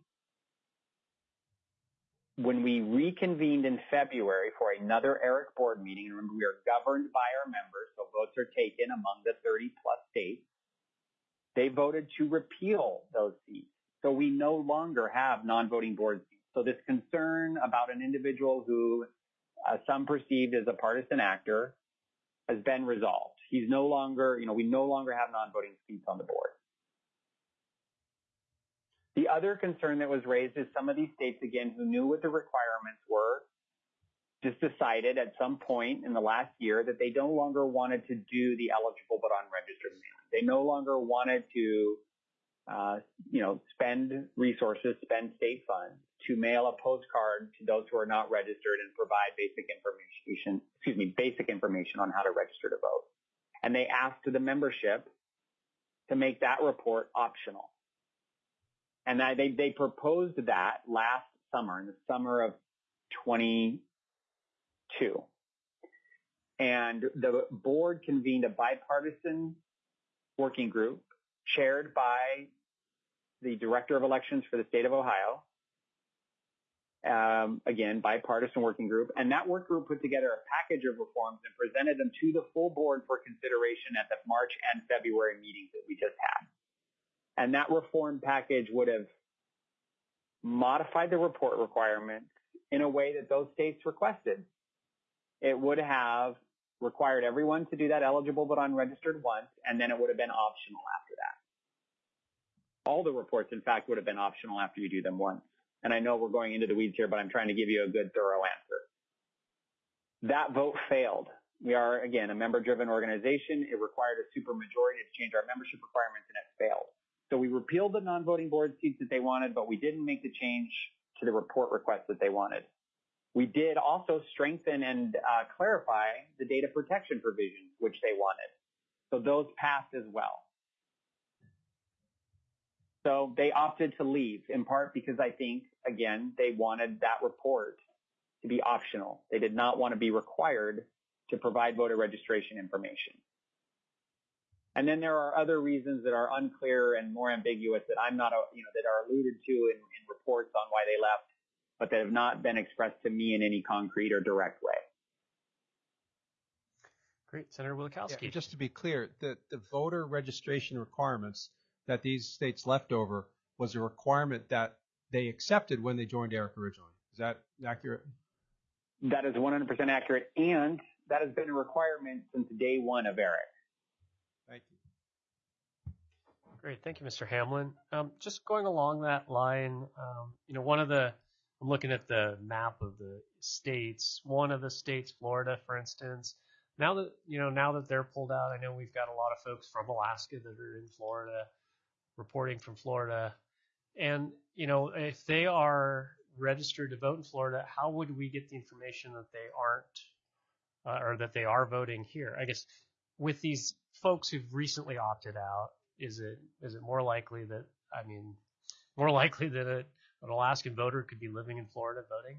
When we reconvened in February for another ERIC board meeting, and remember we are governed by our members, so votes are taken among the thirty plus states, they voted to repeal those seats. So we no longer have non-voting board seats. So this concern about an individual who uh, some perceived as a partisan actor has been resolved. He's no longer, you know, we no longer have non-voting seats on the board. The other concern that was raised is some of these states, again, who knew what the requirements were, just decided at some point in the last year that they no longer wanted to do the eligible but unregistered mailing. They no longer wanted to, uh, you know, spend resources, spend state funds to mail a postcard to those who are not registered and provide basic information, excuse me, basic information on how to register to vote. And they asked the membership to make that report optional. And that they, they proposed that last summer, in the summer of twenty-two. And the board convened a bipartisan working group chaired by the Director of Elections for the state of Ohio. Um, again, bipartisan working group. And that work group put together a package of reforms and presented them to the full board for consideration at the March and February meetings that we just had. And that reform package would have modified the report requirements in a way that those states requested. It would have required everyone to do that eligible but unregistered once, and then it would have been optional after that. All the reports, in fact, would have been optional after you do them once. And I know we're going into the weeds here, but I'm trying to give you a good, thorough answer. That vote failed. We are, again, a member-driven organization. It required a supermajority to change our membership requirements, and it failed. So we repealed the non-voting board seats that they wanted, but we didn't make the change to the report request that they wanted. We did also strengthen and uh, clarify the data protection provisions, which they wanted. So those passed as well. So they opted to leave, in part because I think, again, they wanted that report to be optional. They did not want to be required to provide voter registration information. And then there are other reasons that are unclear and more ambiguous that I'm not, you know, that are alluded to in, in reports on why they left, but that have not been expressed to me in any concrete or direct way. Great. Senator Wielechowski. Yeah, just to be clear, the, the voter registration requirements that these states left over was a requirement that they accepted when they joined ERIC originally. Is that accurate? That is one hundred percent accurate, and that has been a requirement since day one of ERIC. Thank you. Great. Thank you, Mister Hamlin. Um, just going along that line, um, you know, one of the, I'm looking at the map of the states. One of the states, Florida, for instance, now that, you know, now that they're pulled out, I know we've got a lot of folks from Alaska that are in Florida, reporting from Florida. And, you know, if they are registered to vote in Florida, how would we get the information that they aren't, uh, or that they are voting here? I guess with these folks who've recently opted out, is it is it more likely that, I mean, more likely that a, an Alaskan voter could be living in Florida voting?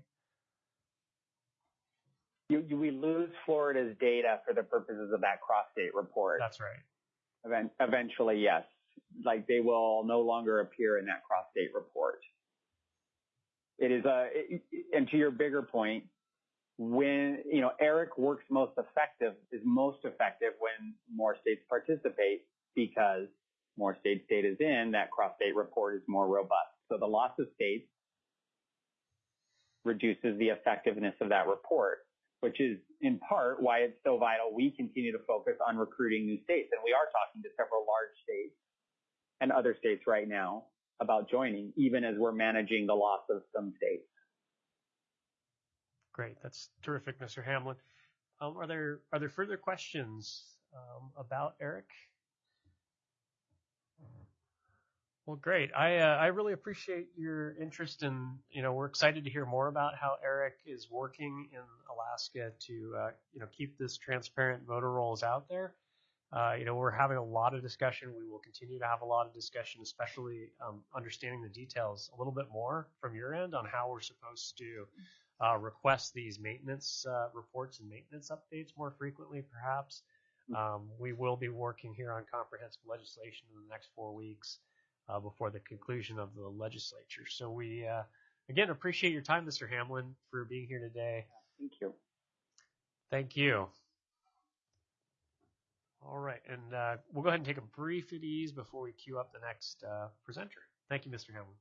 You, you, we lose Florida's data for the purposes of that cross-state report. That's right. Event, eventually, yes. Like they will no longer appear in that cross-state report. It is a, it, and to your bigger point, when, you know, ERIC works most effective, is most effective when more states participate, because more states data is in, that cross-state report is more robust. So the loss of states reduces the effectiveness of that report, which is in part why it's so vital we continue to focus on recruiting new states. And we are talking to several large states and other states right now about joining, even as we're managing the loss of some states. Great. That's terrific, Mister Hamlin. Um, are there are there further questions um, about ERIC? Well, great. I uh, I really appreciate your interest in, you know, we're excited to hear more about how ERIC is working in Alaska to, uh, you know, keep this transparent voter rolls out there. Uh, you know, we're having a lot of discussion. We will continue to have a lot of discussion, especially um, understanding the details a little bit more from your end on how we're supposed to uh, request these maintenance uh, reports and maintenance updates more frequently, perhaps. Um, we will be working here on comprehensive legislation in the next four weeks uh, before the conclusion of the legislature. So we, uh, again, appreciate your time, Mister Hamlin, for being here today. Thank you. Thank you. All right, and uh, we'll go ahead and take a brief at ease before we queue up the next uh, presenter. Thank you, Mister Hamlin.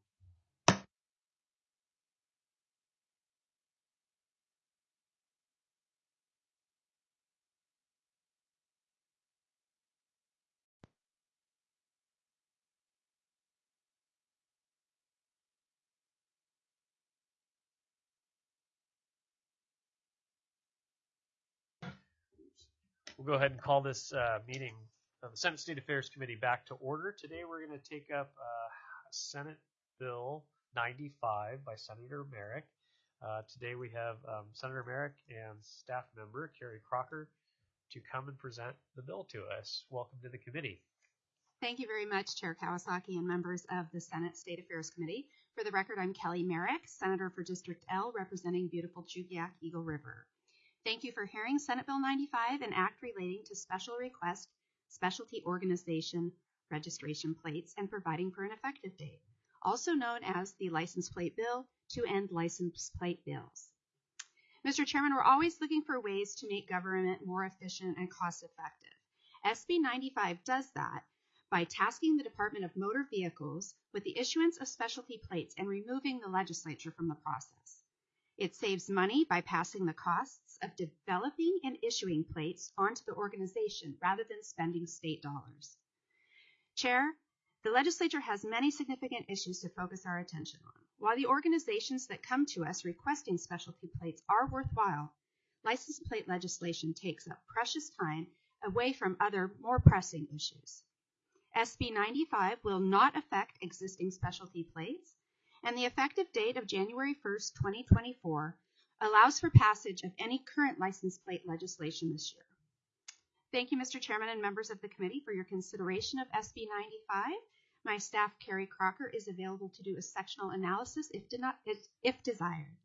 we'll go ahead and call this uh, meeting of the Senate State Affairs Committee back to order. Today we're going to take up uh, Senate Bill ninety-five by Senator Merrick. Uh, today we have um, Senator Merrick and staff member Carrie Crocker to come and present the bill to us. Welcome to the committee. Thank you very much, Chair Kawasaki and members of the Senate State Affairs Committee. For the record, I'm Kelly Merrick, Senator for District L, representing beautiful Chugiak Eagle River. Thank you for hearing Senate Bill ninety-five, an act relating to special request, specialty organization, registration plates, and providing for an effective date, also known as the License Plate Bill to end license plate bills. Mister Chairman, we're always looking for ways to make government more efficient and cost effective. S B ninety-five does that by tasking the Department of Motor Vehicles with the issuance of specialty plates and removing the legislature from the process. It saves money by passing the costs of developing and issuing plates onto the organization rather than spending state dollars. Chair, the legislature has many significant issues to focus our attention on. While the organizations that come to us requesting specialty plates are worthwhile, license plate legislation takes up precious time away from other more pressing issues. S B ninety-five will not affect existing specialty plates, and the effective date of January first, twenty twenty-four allows for passage of any current license plate legislation this year. Thank you, Mister Chairman and members of the committee, for your consideration of S B ninety-five. My staff, Carrie Crocker, is available to do a sectional analysis if, de not, if, if desired.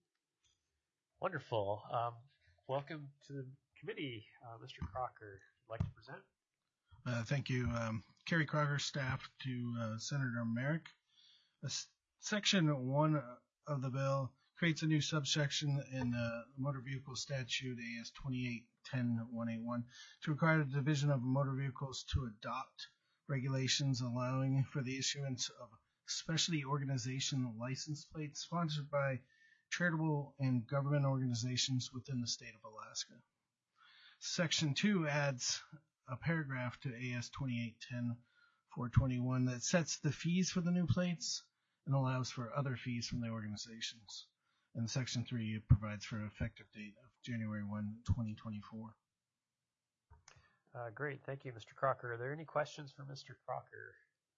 Wonderful. Um, welcome to the committee, uh, Mister Crocker. Would you like to present? Uh, thank you. Um, Carrie Crocker, staff to uh, Senator Merrick. Uh, section one of the bill creates a new subsection in uh, the Motor Vehicle Statute A S twenty-eight ten one eighty-one to require the Division of Motor Vehicles to adopt regulations allowing for the issuance of specialty organization license plates sponsored by charitable and government organizations within the state of Alaska. Section two adds a paragraph to A S twenty-eight ten four twenty-one that sets the fees for the new plates and allows for other fees from the organizations. And Section three provides for an effective date of January first, twenty twenty-four. Uh, great. Thank you, Mister Crocker. Are there any questions for Mister Crocker?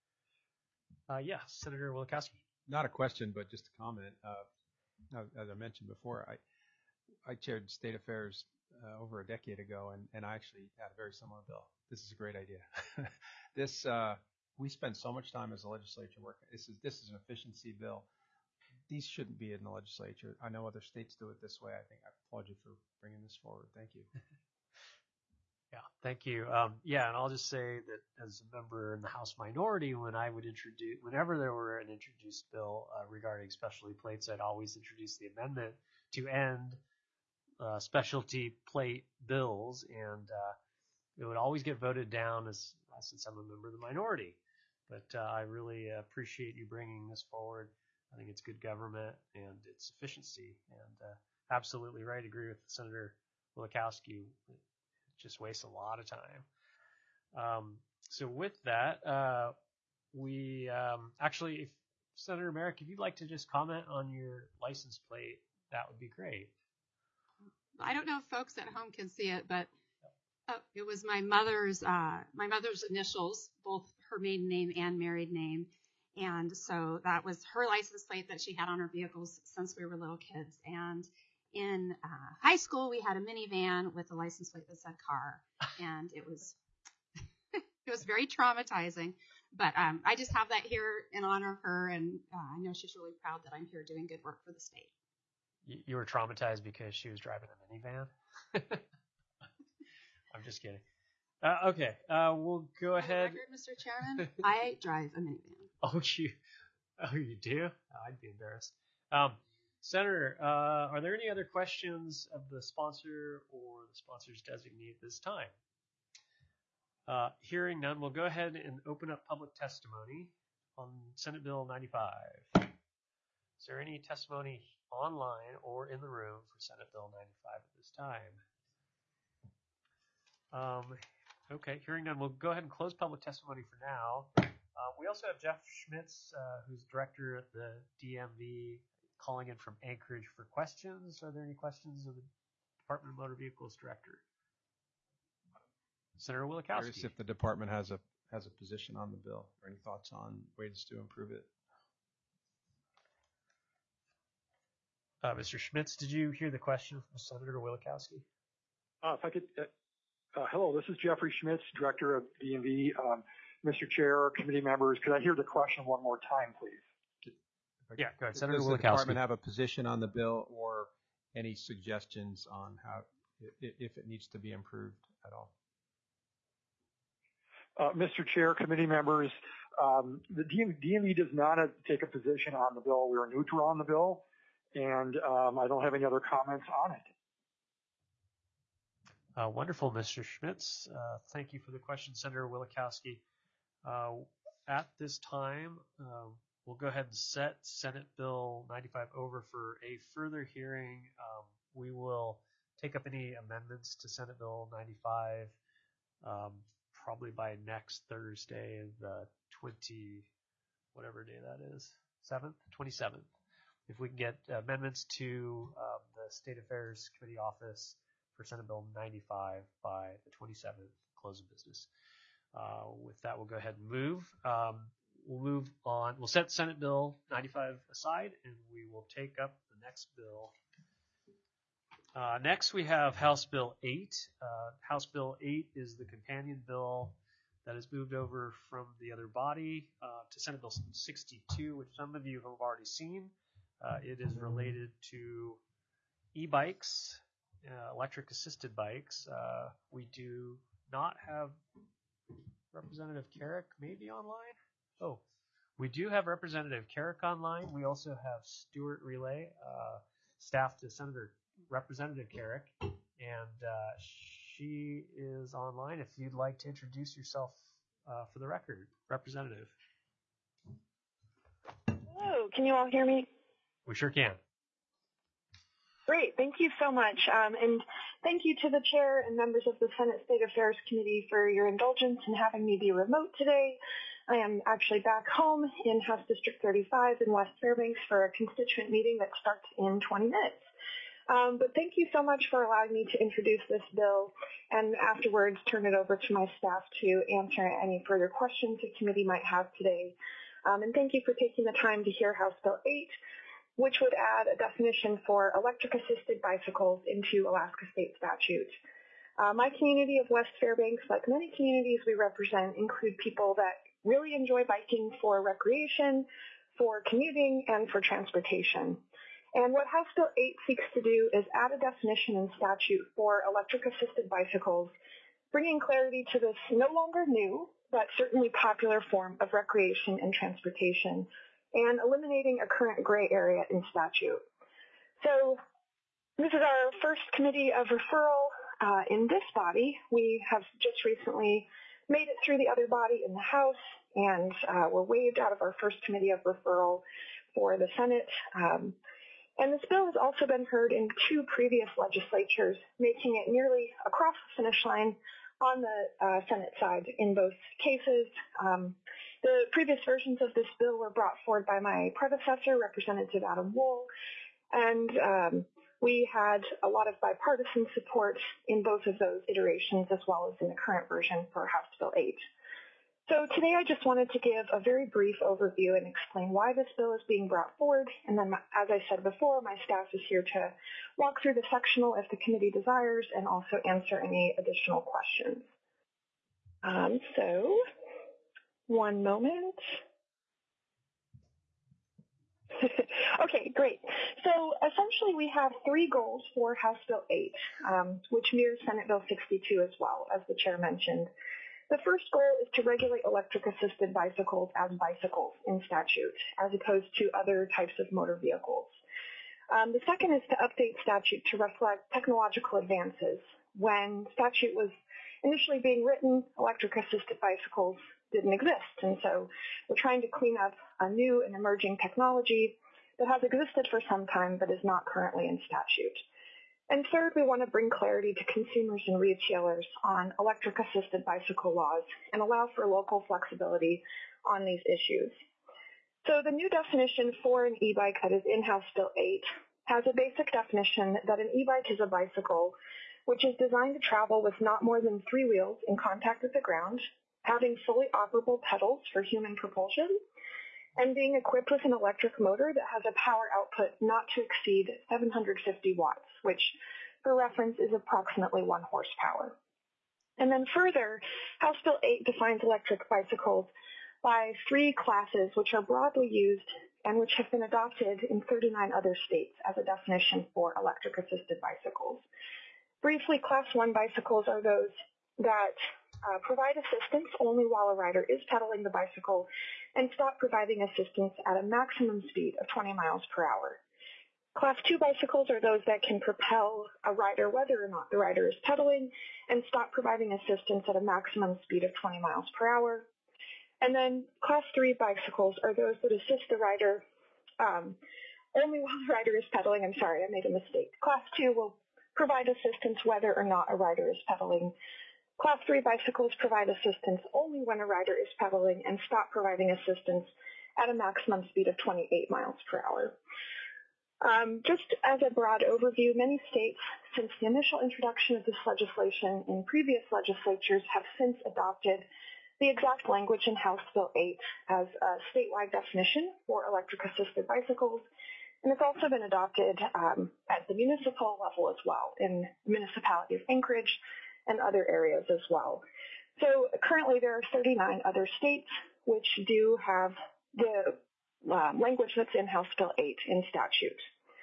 Uh, yes, Senator Wielechowski. Not a question, but just a comment. Uh, as I mentioned before, I I chaired state affairs uh, over a decade ago, and, and I actually had a very similar bill. This is a great idea. this uh, we spend so much time as a legislature working. This is this is an efficiency bill. These shouldn't be in the legislature. I know other states do it this way. I think I applaud you for bringing this forward. Thank you. Yeah, thank you. Um, yeah, and I'll just say that as a member in the House minority, when I would introduce, whenever there were an introduced bill uh, regarding specialty plates, I'd always introduce the amendment to end uh, specialty plate bills, and uh, it would always get voted down as since I'm a member of the minority. But uh, I really appreciate you bringing this forward. I think it's good government and it's efficiency, and uh, absolutely right. Agree with Senator Wielechowski. Just wastes a lot of time. Um, so with that, uh, we um, actually, if Senator Merrick, if you'd like to just comment on your license plate, that would be great. I don't know if folks at home can see it, but oh, it was my mother's uh, my mother's initials, both her maiden name and married name, and so that was her license plate that she had on her vehicles since we were little kids. And in uh, high school, we had a minivan with a license plate that said car, and it was it was very traumatizing. But um, I just have that here in honor of her, and uh, I know she's really proud that I'm here doing good work for the state. You, you were traumatized because she was driving a minivan? I'm just kidding. Uh, okay, uh, we'll go ahead. For the record, Mister Chairman, I drive a minivan. Oh, you, oh, you do? I'd be embarrassed. Um, Senator, uh, are there any other questions of the sponsor or the sponsor's designee at this time? Uh, hearing none, we'll go ahead and open up public testimony on Senate Bill ninety-five. Is there any testimony online or in the room for Senate Bill ninety-five at this time? Um, okay, hearing none, we'll go ahead and close public testimony for now. Uh, we also have Jeff Schmitz, uh, who's director at the D M V, calling in from Anchorage for questions. Are there any questions of the Department of Motor Vehicles director? Senator Curious Wielechowski. if the department has a has a position on the bill or any thoughts on ways to improve it. Uh, Mister Schmitz, did you hear the question from Senator Wielechowski? Uh, if I could, uh, uh, hello, this is Jeffrey Schmitz, Director of D M V. Um, Mister Chair, committee members, could I hear the question one more time, please? Yeah, go ahead. Senator Does the Wielechowski. department have a position on the bill or any suggestions on how, if it needs to be improved at all? Uh, Mister Chair, committee members, um, the D M V does not take a position on the bill. We are neutral on the bill, and um, I don't have any other comments on it. Uh, wonderful, Mister Schmitz. Uh, thank you for the question, Senator Wielechowski. Uh, at this time, uh, we'll go ahead and set Senate Bill ninety-five over for a further hearing. Um, we will take up any amendments to Senate Bill ninety-five um, probably by next Thursday, the twenty, whatever day that is, seventh, twenty-seventh. If we can get amendments to um, the State Affairs Committee office for Senate Bill ninety-five by the twenty-seventh, close of business. Uh, with that, we'll go ahead and move. Um, we'll move on. We'll set Senate Bill ninety-five aside, and we will take up the next bill. Uh, next, we have House Bill eight. Uh, House Bill eight is the companion bill that has moved over from the other body uh, to Senate Bill sixty-two, which some of you have already seen. Uh, it is related to e-bikes, uh, electric-assisted bikes. Uh, we do not have Representative Carrick maybe online. Oh, we do have Representative Carrick online. We also have Stuart Relay, uh, staff to Senator Representative Carrick, and uh, she is online. If you'd like to introduce yourself uh, for the record, Representative. Hello, can you all hear me? We sure can. Great, thank you so much. Um, and thank you to the chair and members of the Senate State Affairs Committee for your indulgence in having me be remote today. I am actually back home in House District thirty-five in West Fairbanks for a constituent meeting that starts in twenty minutes. Um, but thank you so much for allowing me to introduce this bill and afterwards turn it over to my staff to answer any further questions the committee might have today. Um, and thank you for taking the time to hear House Bill eight, which would add a definition for electric-assisted bicycles into Alaska state statute. Uh, my community of West Fairbanks, like many communities we represent, include people that really enjoy biking for recreation, for commuting, and for transportation. And what House Bill eight seeks to do is add a definition in statute for electric-assisted bicycles, bringing clarity to this no longer new, but certainly popular form of recreation and transportation, and eliminating a current gray area in statute. So this is our first committee of referral uh, in this body. We have just recently made it through the other body in the House, and uh, were waived out of our first committee of referral for the Senate. Um, and this bill has also been heard in two previous legislatures, making it nearly across the finish line on the uh, Senate side in both cases. Um, the previous versions of this bill were brought forward by my predecessor, Representative Adam Wool, and um, we had a lot of bipartisan support in both of those iterations, as well as in the current version for House Bill eight. So today I just wanted to give a very brief overview and explain why this bill is being brought forward. And then, as I said before, my staff is here to walk through the sectional if the committee desires and also answer any additional questions. Um, so, one moment. Okay, great. So essentially we have three goals for House Bill eight, um, which mirrors Senate Bill sixty-two as well, as the chair mentioned. The first goal is to regulate electric-assisted bicycles as bicycles in statute, as opposed to other types of motor vehicles. Um, the second is to update statute to reflect technological advances. When statute was initially being written, electric-assisted bicycles didn't exist, and so we're trying to clean up a new and emerging technology that has existed for some time but is not currently in statute. And third, we want to bring clarity to consumers and retailers on electric-assisted bicycle laws and allow for local flexibility on these issues. So the new definition for an e-bike that is in House Bill eight has a basic definition that an e-bike is a bicycle which is designed to travel with not more than three wheels in contact with the ground, having fully operable pedals for human propulsion, and being equipped with an electric motor that has a power output not to exceed seven hundred fifty watts, which, for reference, is approximately one horsepower. And then further, House Bill eight defines electric bicycles by three classes, which are broadly used and which have been adopted in thirty-nine other states as a definition for electric-assisted bicycles. Briefly, Class one bicycles are those that uh, provide assistance only while a rider is pedaling the bicycle and stop providing assistance at a maximum speed of twenty miles per hour. Class two bicycles are those that can propel a rider whether or not the rider is pedaling and stop providing assistance at a maximum speed of twenty miles per hour. And then Class three bicycles are those that assist the rider um, only while the rider is pedaling. I'm sorry, I made a mistake. Class two will provide assistance whether or not a rider is pedaling. Class three bicycles provide assistance only when a rider is pedaling and stop providing assistance at a maximum speed of twenty-eight miles per hour. Um, just as a broad overview, many states, since the initial introduction of this legislation in previous legislatures, have since adopted the exact language in House Bill eight as a statewide definition for electric-assisted bicycles, and it's also been adopted um, at the municipal level as well in the municipality of Anchorage and other areas as well. So currently there are thirty-nine other states which do have the uh, language that's in House Bill eight in statute.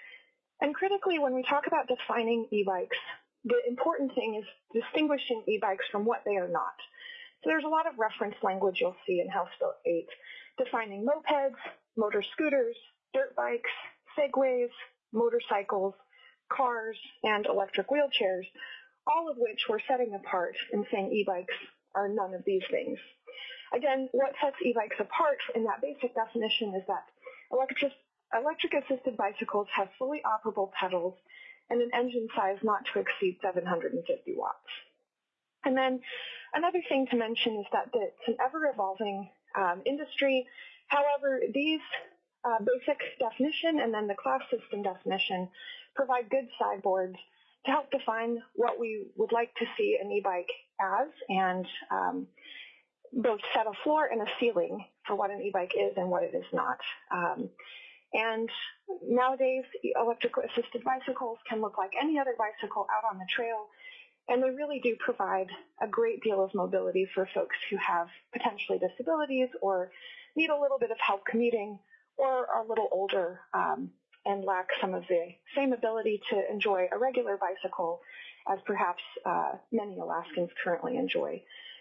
And critically, when we talk about defining e-bikes, the important thing is distinguishing e-bikes from what they are not. So there's a lot of reference language you'll see in House Bill eight defining mopeds, motor scooters, dirt bikes, segways, motorcycles, cars, and electric wheelchairs, all of which we're setting apart and saying e-bikes are none of these things. Again, what sets e-bikes apart in that basic definition is that electric, electric-assisted bicycles have fully operable pedals and an engine size not to exceed seven hundred fifty watts. And then another thing to mention is that it's an ever-evolving um, industry. However, these uh, basic definition and then the class system definition provide good sideboards to help define what we would like to see an e-bike as and um, both set a floor and a ceiling for what an e-bike is and what it is not. Um, and nowadays, electric-assisted bicycles can look like any other bicycle out on the trail, and they really do provide a great deal of mobility for folks who have potentially disabilities or need a little bit of help commuting or are a little older um, and lack some of the same ability to enjoy a regular bicycle as perhaps uh, many Alaskans currently enjoy.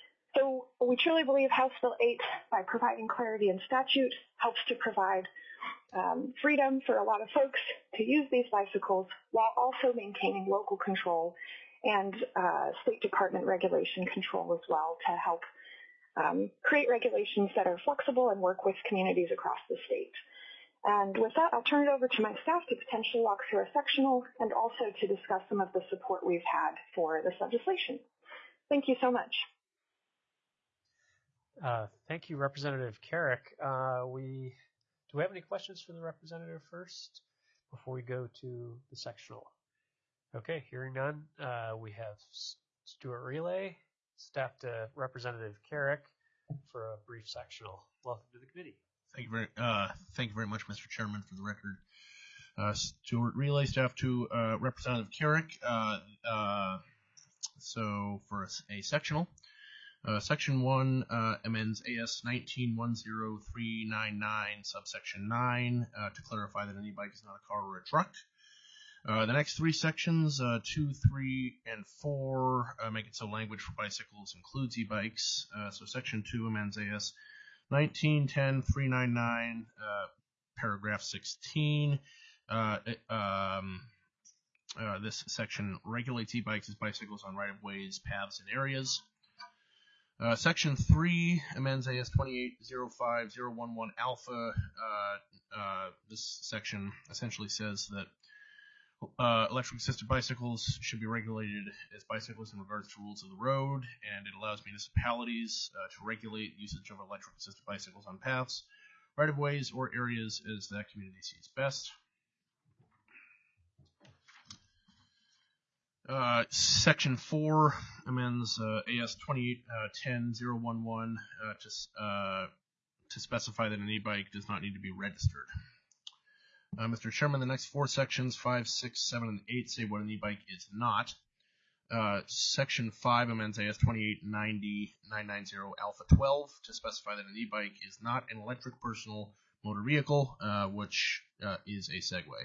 So we truly believe House Bill eight, by providing clarity in statute, helps to provide um, freedom for a lot of folks to use these bicycles while also maintaining local control and uh, State Department regulation control as well to help um, create regulations that are flexible and work with communities across the state. And with that, I'll turn it over to my staff to potentially walk through a sectional and also to discuss some of the support we've had for this legislation. Thank you so much. Uh, thank you, Representative Carrick. Uh, we do we have any questions for the representative first before we go to the sectional? Okay, hearing none, uh, we have Stuart Relay, staff to Representative Carrick for a brief sectional. Welcome to the committee. Thank you very, uh, thank you very much, Mister Chairman. For the record, uh, Stuart Relay, staff to uh, Representative Carrick. Uh, uh, so for a, a sectional. Uh, section one uh, amends A S nineteen one zero three nine nine, subsection nine, uh, to clarify that an e-bike is not a car or a truck. Uh, the next three sections, uh, two, three, and four, uh, make it so language for bicycles includes e-bikes. Uh, so section two amends A S nineteen ten three ninety-nine, uh, paragraph sixteen. Uh, um, uh, this section regulates e-bikes as bicycles on right-of-ways, paths, and areas. Uh, section three amends A S twenty-eight oh five oh eleven alpha. Uh, uh, this section essentially says that uh, electric assisted bicycles should be regulated as bicycles in regards to rules of the road, and it allows municipalities uh, to regulate usage of electric assisted bicycles on paths, right of ways, or areas as that community sees best. Uh, Section four amends uh, A S twenty-eight ten oh eleven uh, to uh, to specify that an e-bike does not need to be registered. Uh, Mister Chairman, the next four sections, five, six, seven, and eight, say what an e-bike is not. Uh, Section five amends A S twenty-eight ninety nine ninety Alpha twelve to specify that an e-bike is not an electric personal motor vehicle, uh, which uh, is a Segway.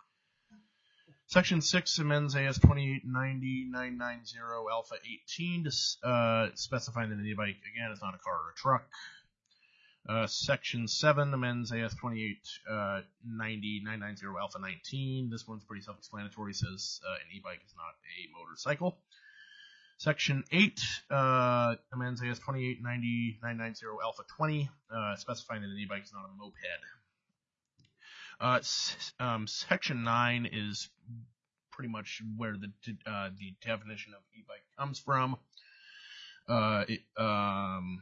Section six amends A S twenty-eight ninety nine ninety Alpha eighteen to uh, specify that an e-bike, again, is not a car or a truck. Uh, Section seven amends A S twenty-eight ninety nine ninety Alpha nineteen. This one's pretty self-explanatory, says uh, an e-bike is not a motorcycle. Section eight uh, amends A S twenty-eight ninety nine ninety Alpha twenty, uh, specifying that an e-bike is not a moped. Uh, um, Section nine is pretty much where the uh, the definition of e-bike comes from. Uh, it, um,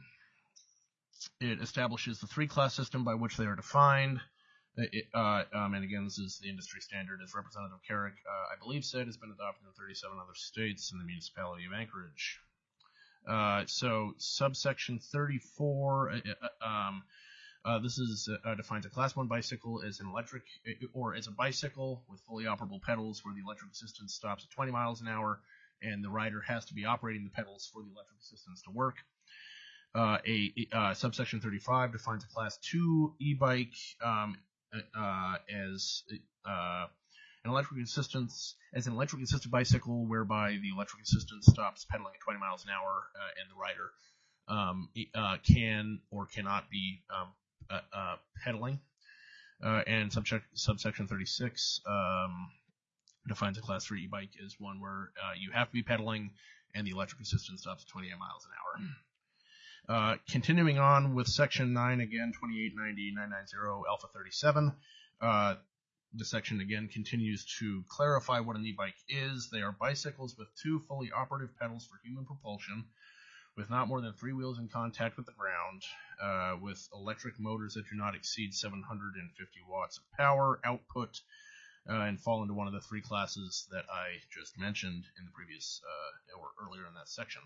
it establishes the three-class system by which they are defined. It, uh, um, and again, this is the industry standard, as Representative Carrick, uh, I believe, said, has been adopted in thirty-seven other states and the municipality of Anchorage. Uh, so, subsection thirty-four, uh, um, Uh, this is uh, defines a class one bicycle as an electric or as a bicycle with fully operable pedals where the electric assistance stops at twenty miles an hour and the rider has to be operating the pedals for the electric assistance to work. Uh, a uh, subsection thirty-five defines a class two e-bike um, uh, as uh, an electric assistance as an electric assisted bicycle whereby the electric assistance stops pedaling at twenty miles an hour uh, and the rider um, uh, can or cannot be um, Uh, uh, pedaling, uh, and subject, subsection thirty-six um, defines a class three e-bike as one where uh, you have to be pedaling and the electric assistance stops at twenty-eight miles an hour. Uh, continuing on with section nine again, twenty-eight ninety nine ninety Alpha thirty-seven, uh, the section again continues to clarify what an e-bike is. They are bicycles with two fully operative pedals for human propulsion, with not more than three wheels in contact with the ground, uh, with electric motors that do not exceed seven hundred fifty watts of power output, uh, and fall into one of the three classes that I just mentioned in the previous, uh, or earlier in that section.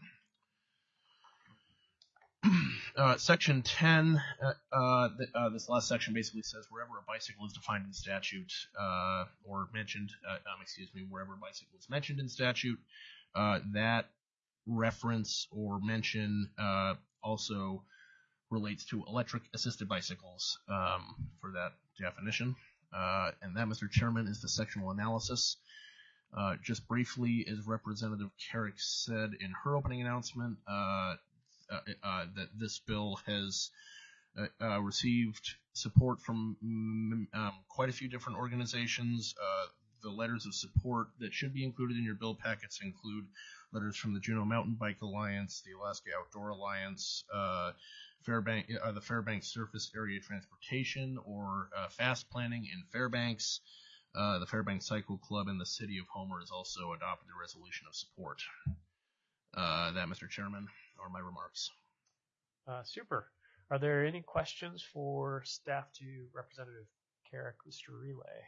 uh, section ten, uh, uh, th uh, this last section basically says wherever a bicycle is defined in statute, uh, or mentioned, uh, um, excuse me, wherever a bicycle is mentioned in statute, uh, that reference or mention uh, also relates to electric assisted bicycles um, for that definition. Uh, and that, Mister Chairman, is the sectional analysis. Uh, just briefly, as Representative Carrick said in her opening announcement, uh, uh, uh, that this bill has uh, uh, received support from mm, um, quite a few different organizations. Uh, the letters of support that should be included in your bill packets include letters from the Juneau Mountain Bike Alliance, the Alaska Outdoor Alliance, uh, Fairbank, uh, the Fairbanks Surface Area Transportation, or uh, Fast Planning in Fairbanks. Uh, the Fairbanks Cycle Club and the City of Homer has also adopted a resolution of support. Uh, that, Mister Chairman, are my remarks. Uh, super. Are there any questions for staff to Representative Carrick, Mister Relay?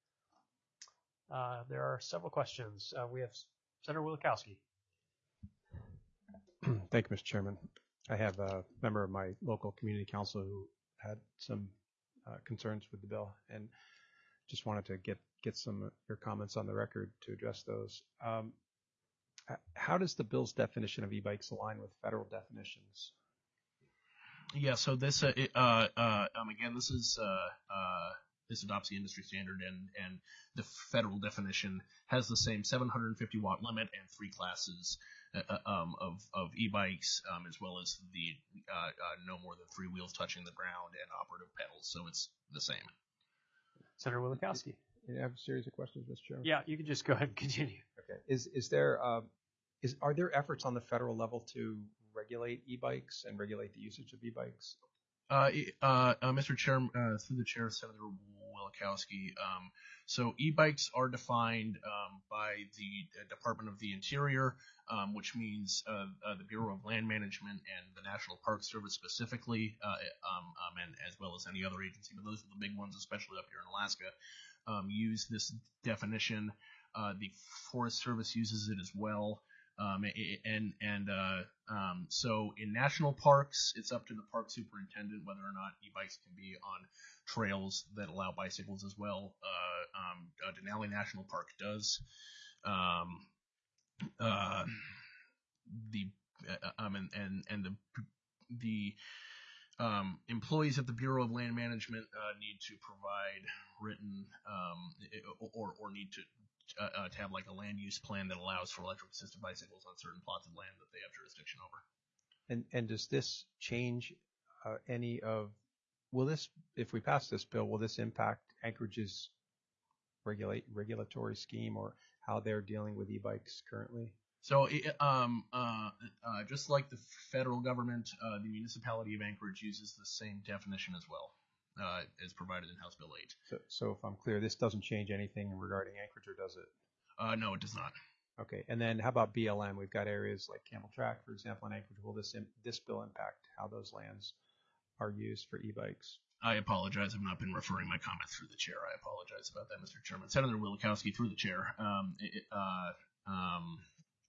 Uh, there are several questions. Uh, we have Senator Wielechowski. Thank you, Mister Chairman. I have a member of my local community council who had some uh, concerns with the bill, and just wanted to get get some of your comments on the record to address those. Um, how does the bill's definition of e-bikes align with federal definitions? Yeah, so this, uh, it, uh, uh, um, again, this is, uh, uh, this adopts the industry standard, and, and the federal definition has the same seven hundred fifty watt limit and three classes uh, um, of, of e-bikes, um, as well as the uh, uh, no more than three wheels touching the ground and operative pedals, so it's the same. Senator Wielechowski. I have a series of questions, Mister Chairman. Yeah, you can just go ahead and continue. Okay. Is is there uh, is are there efforts on the federal level to regulate e-bikes and regulate the usage of e-bikes? Uh, uh, uh, Mister Chair, uh, through the chair, Senator Wielechowski. Um, so e-bikes are defined um, by the Department of the Interior, um, which means uh, uh, the Bureau of Land Management and the National Park Service specifically, uh, um, um, and as well as any other agency. But those are the big ones, especially up here in Alaska. Um, use this definition. Uh, the Forest Service uses it as well. Um, and and uh, um, so in national parks, it's up to the park superintendent whether or not e-bikes can be on trails that allow bicycles as well. Uh, um, uh, Denali National Park does. Um, uh, the uh, um, and and and the the um, employees at the Bureau of Land Management uh, need to provide written um, or or need to. Uh, uh, to have like a land use plan that allows for electric assisted bicycles on certain plots of land that they have jurisdiction over. And and does this change uh, any of, will this, if we pass this bill, will this impact Anchorage's regulate regulatory scheme or how they're dealing with e-bikes currently? So um, uh, uh, just like the federal government, uh, the municipality of Anchorage uses the same definition as well. Uh, as provided in House Bill eight. So, so if I'm clear, this doesn't change anything regarding Anchorage, or does it? Uh, no, it does not. Okay, and then how about B L M? We've got areas like Campbell Track, for example, in Anchorage. Will this this bill impact how those lands are used for e-bikes? I apologize. I've not been referring my comments through the chair. I apologize about that, Mister Chairman. Senator Wielechowski through the chair. Um, it, uh, um,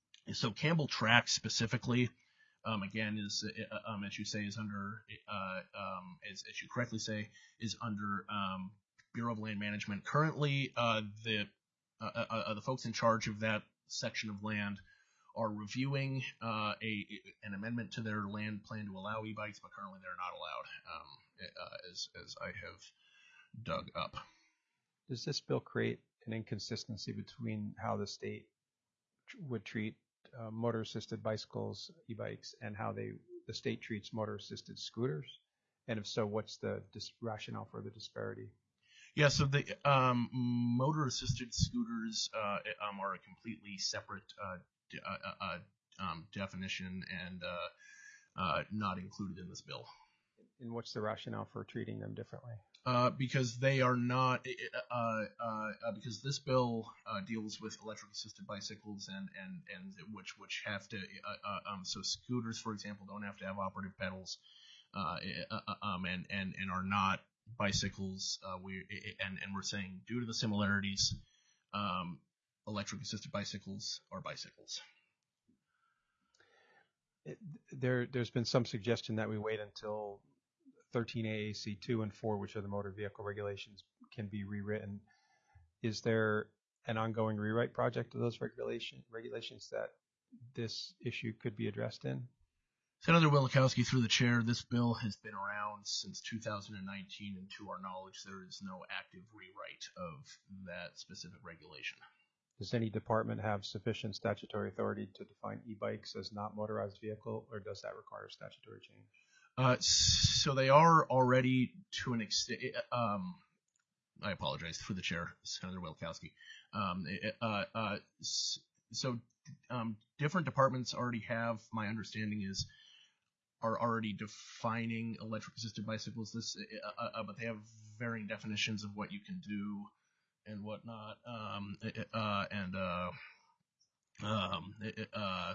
so Campbell Track specifically. Um, again, is uh, um, as you say, is under, uh, um, as, as you correctly say, is under um, Bureau of Land Management. Currently, uh, the uh, uh, uh, the folks in charge of that section of land are reviewing uh, a an amendment to their land plan to allow e-bikes, but currently they're not allowed, um, uh, as as I have dug up. Does this bill create an inconsistency between how the state tr- would treat Uh, motor-assisted bicycles, e-bikes, and how they the state treats motor-assisted scooters? And if so, what's the dis- rationale for the disparity? Yeah, so the um, motor-assisted scooters uh, um, are a completely separate uh, de- uh, uh, um, definition and uh, uh, not included in this bill. And what's the rationale for treating them differently? Uh, because they are not, uh, uh, uh, because this bill uh, deals with electric assisted bicycles and, and, and which which have to, uh, uh, um, so scooters, for example, don't have to have operative pedals, uh, uh, um, and, and, and are not bicycles. Uh, we and, and we're saying due to the similarities, um, electric assisted bicycles are bicycles. It, there, there's been some suggestion that we wait until thirteen A A C two and four, which are the motor vehicle regulations, can be rewritten. Is there an ongoing rewrite project of those regulation regulations that this issue could be addressed in? Senator Wielechowski, through the chair, this bill has been around since two thousand nineteen, and to our knowledge, there is no active rewrite of that specific regulation. Does any department have sufficient statutory authority to define e-bikes as not motorized vehicle, or does that require statutory change? Uh, so they are already to an extent. Um, I apologize for the chair, Senator Wielechowski. Um, uh, uh, so um, different departments already have. My understanding is are already defining electric assisted bicycles. This, uh, uh, but they have varying definitions of what you can do and whatnot. Um, uh, and uh, um, uh,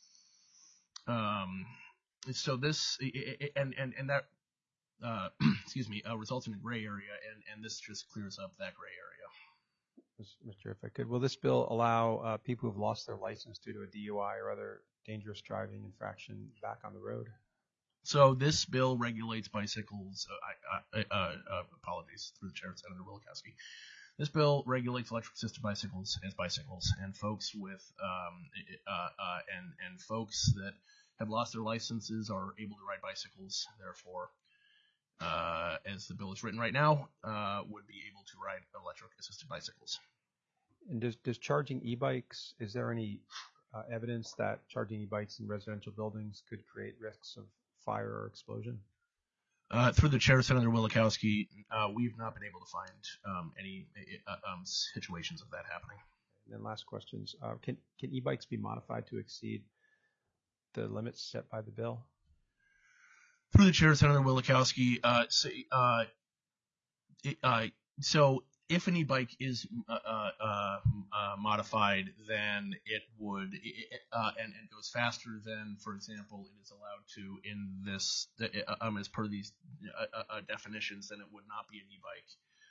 um. So this and and and that uh, excuse me uh, results in a gray area, and and this just clears up that gray area. Mister If I could, will this bill allow uh, people who've lost their license due to a D U I or other dangerous driving infraction back on the road? So this bill regulates bicycles. Uh, I, I, uh, uh, apologies through the chair, Senator Wielechowski. This bill regulates electric assisted bicycles as bicycles, and folks with um, uh, uh, and and folks that have lost their licenses are able to ride bicycles. Therefore, uh, as the bill is written right now, uh, would be able to ride electric assisted bicycles. And does, does charging e-bikes, is there any uh, evidence that charging e-bikes in residential buildings could create risks of fire or explosion? Uh, through the chair, Senator Wielechowski, uh, we've not been able to find um, any uh, um, situations of that happening. And then last questions. Uh, can, can e-bikes be modified to exceed the limits set by the bill? Through the chair, Senator Wielechowski, uh, so, uh, uh, so if an e-bike is uh, uh, uh, modified, then it would, it, uh, and, and goes faster than, for example, it is allowed to in this, um, as per these uh, uh, definitions, then it would not be an e-bike.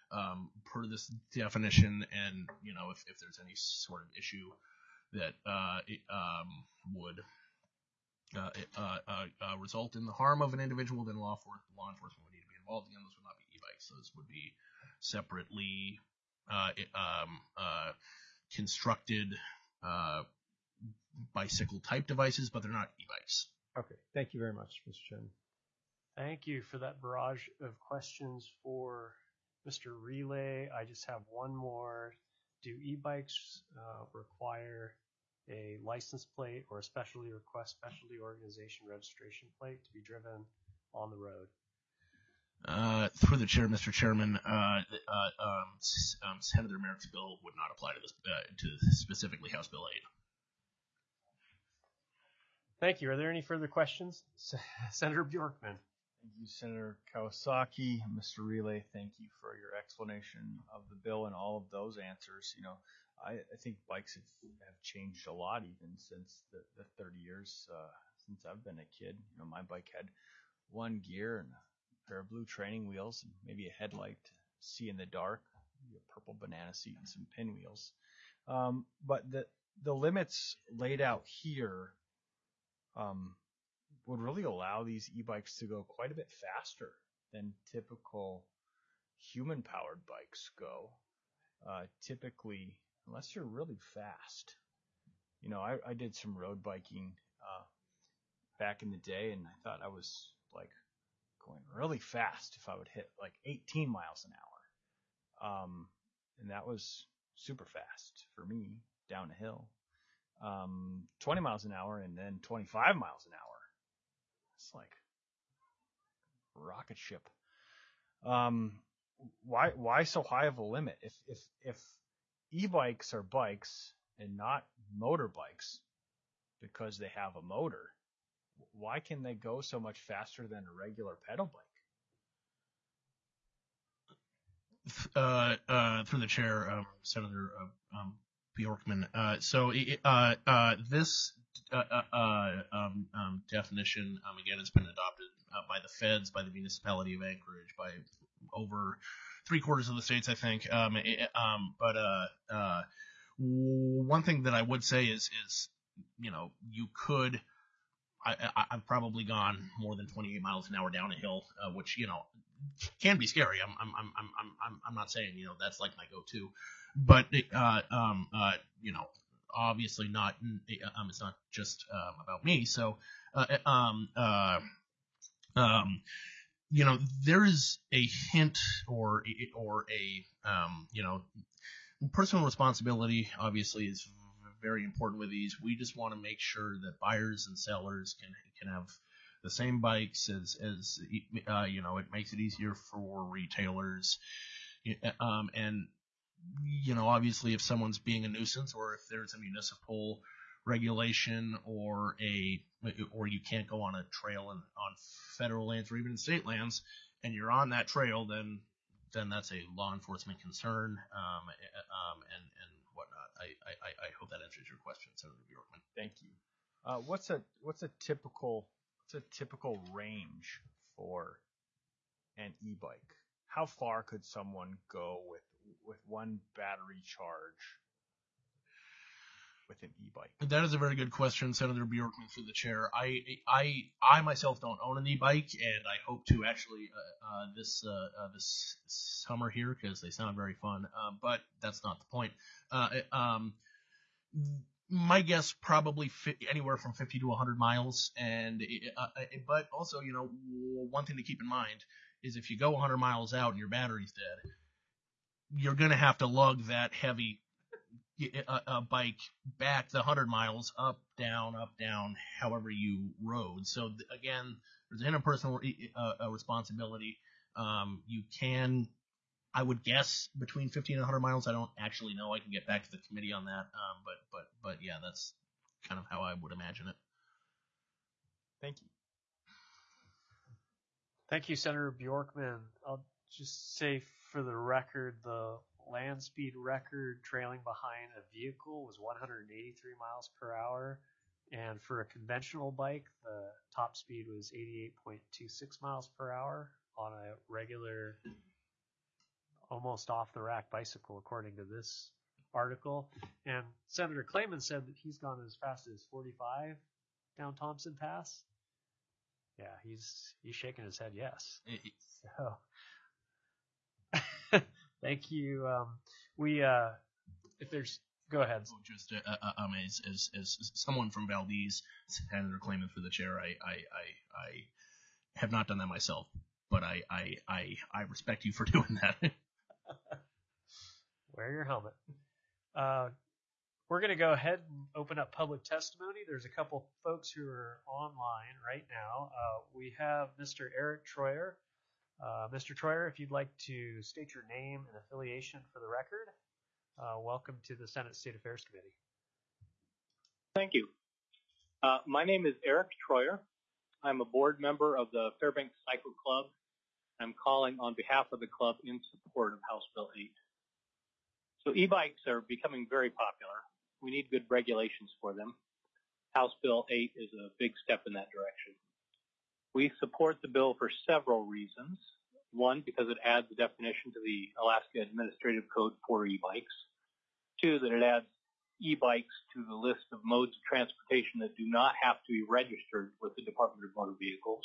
um, per this definition, and you know, if, if there's any sort of issue that uh, it, um, would uh, uh, uh, uh, result in the harm of an individual, then law, for, law enforcement would need to be involved. Again, those would not be e-bikes; those would be separately uh, um, uh, constructed uh, bicycle type devices, but they're not e-bikes. Okay, thank you very much, Mister Chairman. Thank you for that barrage of questions for Mister Relay. I just have one more. Do e-bikes uh, require a license plate or a specialty request specialty organization registration plate to be driven on the road? Uh, through the chair, Mister Chairman, uh, uh, um, um, Senator Merrick's bill would not apply to this, uh, to specifically House Bill eight. Thank you. Are there any further questions? Senator Bjorkman. Thank you, Senator Kawasaki. Mister Relay, thank you for your explanation of the bill and all of those answers. You know, I, I think bikes have, have changed a lot even since the, the thirty years uh, since I've been a kid. You know, my bike had one gear and a pair of blue training wheels and maybe a headlight to see in the dark, a purple banana seat and some pinwheels. Um, but the the limits laid out here um, would really allow these e-bikes to go quite a bit faster than typical human-powered bikes go. Uh, typically, unless you're really fast. You know, I, I did some road biking uh, back in the day, and I thought I was like going really fast if I would hit like eighteen miles an hour. Um, and that was super fast for me down a hill. Um, twenty miles an hour and then twenty-five miles an hour. It's like rocket ship. Um, why why so high of a limit? If if if e-bikes are bikes and not motorbikes because they have a motor, why can they go so much faster than a regular pedal bike? Uh, uh, through the chair, um, Senator uh, um, Bjorkman. Uh, so uh, uh, this uh, uh, um, um, definition, um, again, it's been adopted uh, by the feds, by the municipality of Anchorage, by over three quarters of the states, I think. Um, it, um, but uh, uh, one thing that I would say is, is you know, you could. I, I, I've probably gone more than twenty-eight miles an hour down a hill, uh, which you know can be scary. I'm I'm I'm I'm I'm I'm not saying you know that's like my go-to, but uh, um uh you know obviously not. Um, it's not just um, about me. So uh, um uh um you know there is a hint or or a um you know personal responsibility obviously is very important with these. We just want to make sure that buyers and sellers can can have the same bikes as as uh, you know. It makes it easier for retailers, um, and you know, obviously, if someone's being a nuisance or if there's a municipal regulation or a or you can't go on a trail in, on federal lands or even in state lands, and you're on that trail, then then that's a law enforcement concern, um, um, and and whatnot. I, I, I hope that answers your question, Senator Bjorkman. Thank you. Uh, what's a what's a typical what's a typical range for an e-bike? How far could someone go with with one battery charge with an e-bike? That is a very good question, Senator Bjorkman, through the chair. I I I myself don't own an e-bike, and I hope to actually uh, uh, this uh, uh, this summer here because they sound very fun. Uh, but that's not the point. Uh, um, my guess probably fit anywhere from fifty to one hundred miles, and uh, but also you know one thing to keep in mind is if you go one hundred miles out and your battery's dead, you're gonna have to lug that heavy a, a bike back the one hundred miles, up, down, up, down, however you rode. So th- again, there's an interpersonal uh, uh, responsibility. Um, you can, I would guess, between fifty and one hundred miles. I don't actually know. I can get back to the committee on that. Um, but but but yeah, that's kind of how I would imagine it. Thank you. Thank you, Senator Bjorkman. I'll just say for the record, the land speed record trailing behind a vehicle was one hundred eighty-three miles per hour, and for a conventional bike, the top speed was eighty-eight point two six miles per hour on a regular almost off the rack bicycle, according to this article. And Senator Clayman said that he's gone as fast as forty-five down Thompson Pass. Yeah, he's he's shaking his head yes. So thank you. Um, we uh, if there's go ahead. Oh, just uh, uh, um, as, as as someone from Valdez, Senator Clayman for the chair, I I, I I have not done that myself, but I I I, I respect you for doing that. Wear your helmet. Uh, we're going to go ahead and open up public testimony. There's a couple folks who are online right now. Uh, we have Mister Eric Troyer. Uh, Mister Troyer, if you'd like to state your name and affiliation for the record, uh, welcome to the Senate State Affairs Committee. Thank you. Uh, my name is Eric Troyer. I'm a board member of the Fairbanks Cycle Club. I'm calling on behalf of the club in support of House Bill eight. So e-bikes are becoming very popular. We need good regulations for them. House Bill eight is a big step in that direction. We support the bill for several reasons. One, because it adds a definition to the Alaska Administrative Code for e-bikes. Two, that it adds e-bikes to the list of modes of transportation that do not have to be registered with the Department of Motor Vehicles.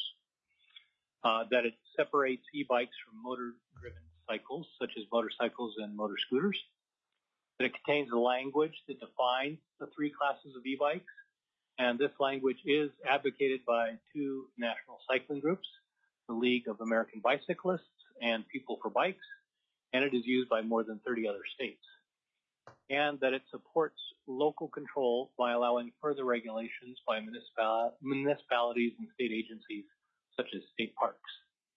Uh, that it separates e-bikes from motor-driven cycles, such as motorcycles and motor scooters. That it contains a language that defines the three classes of e-bikes. And this language is advocated by two national cycling groups, the League of American Bicyclists and People for Bikes, and it is used by more than thirty other states. And that it supports local control by allowing further regulations by municipal, municipalities and state agencies, such as state parks.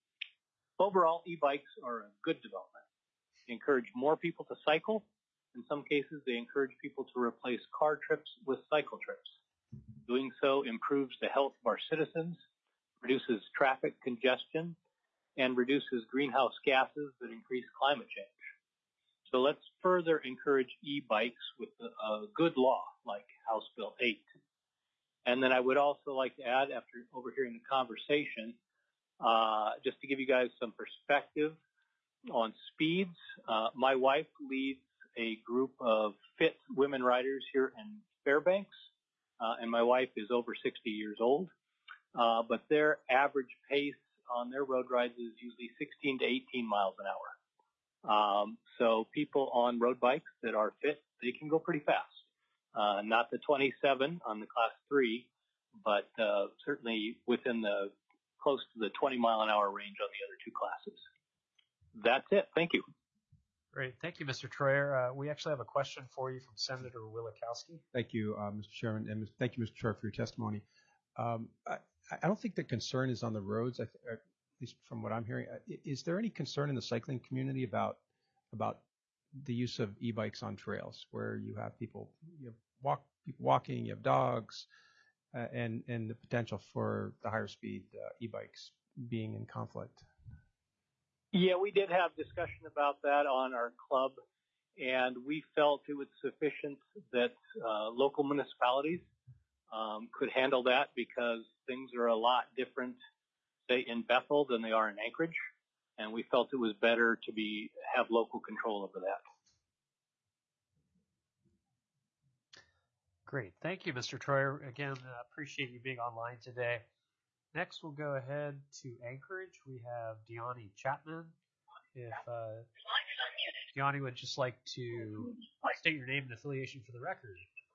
Overall, e-bikes are a good development. They encourage more people to cycle. In some cases, they encourage people to replace car trips with cycle trips. Doing so improves the health of our citizens, reduces traffic congestion, and reduces greenhouse gases that increase climate change. So let's further encourage e-bikes with a, a good law like House Bill eight. And then I would also like to add, after overhearing the conversation, uh, just to give you guys some perspective on speeds, uh, my wife leads a group of fit women riders here in Fairbanks. Uh, and my wife is over sixty years old, uh, but their average pace on their road rides is usually sixteen to eighteen miles an hour. Um, so people on road bikes that are fit, they can go pretty fast. Uh, not the twenty-seven on the class three, but uh, certainly within the close to the twenty mile an hour range on the other two classes. That's it. Thank you. Great. Thank you, Mister Troyer. Uh, we actually have a question for you from Senator Wielechowski. Thank you, uh, Mister Chairman, and thank you, Mister Chair, for your testimony. Um, I, I don't think the concern is on the roads, I th- at least from what I'm hearing. Is there any concern in the cycling community about about the use of e-bikes on trails, where you have people, you have walk, people walking, you have dogs, uh, and and the potential for the higher speed uh, e-bikes being in conflict? Yeah, we did have discussion about that on our club, and we felt it was sufficient that uh, local municipalities um, could handle that, because things are a lot different, say, in Bethel than they are in Anchorage, and we felt it was better to be have local control over that. Great. Thank you, Mister Troyer. Again, uh, appreciate you being online today. Next, we'll go ahead to Anchorage. We have Deani Chapman. If uh, Deani would just like to state your name and affiliation for the record.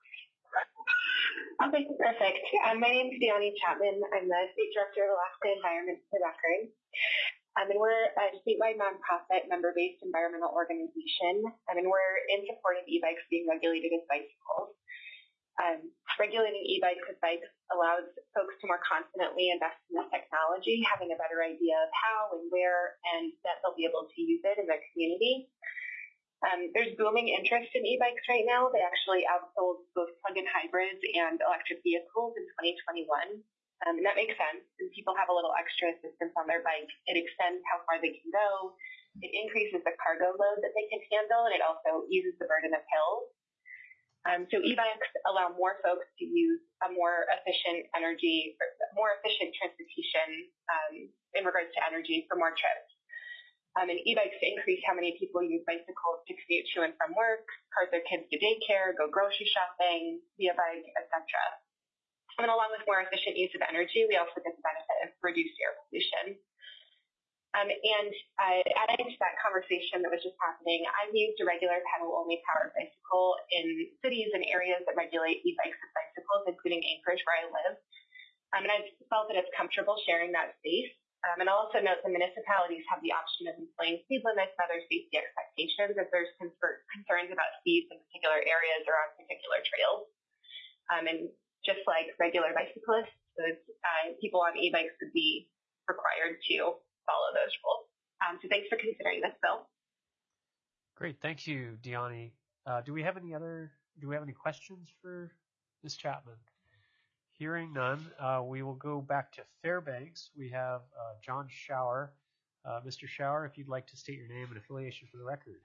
Okay, perfect. Um, my name is Deani Chapman. I'm the State Director of Alaska Environment for the record. Um, and we're a statewide nonprofit member-based environmental organization. Um, and we're in support of e-bikes being regulated as bicycles. Um, regulating e-bikes as bikes allows folks to more confidently invest in the technology, having a better idea of how and where, and that they'll be able to use it in their community. Um, there's booming interest in e-bikes right now. They actually outsold both plug-in hybrids and electric vehicles in twenty twenty-one. Um, and that makes sense. When people have a little extra assistance on their bike, it extends how far they can go. It increases the cargo load that they can handle, and it also eases the burden of hills. Um, so e-bikes allow more folks to use a more efficient energy, more efficient transportation um, in regards to energy for more trips. Um, and e-bikes to increase how many people use bicycles to commute to and from work, cart their kids to daycare, go grocery shopping via bike, et cetera. And along with more efficient use of energy, we also get the benefit of reduced air pollution. Um, and uh, adding to that conversation that was just happening, I've used a regular pedal-only powered bicycle in cities and areas that regulate e-bikes and bicycles, including Anchorage, where I live. Um, and I've felt that it's comfortable sharing that space. Um, and I'll also note the municipalities have the option of employing speed limits and other safety expectations if there's concerns about speeds in particular areas or on particular trails. Um, and just like regular bicyclists, those uh, people on e-bikes would be required to follow those rules. Um, so thanks for considering this bill. Great, thank you, Deani. Uh, do we have any other? Do we have any questions for Miz Chapman? Hearing none, uh, we will go back to Fairbanks. We have uh, John Schauer. Uh, Mister Schauer, if you'd like to state your name and affiliation for the record.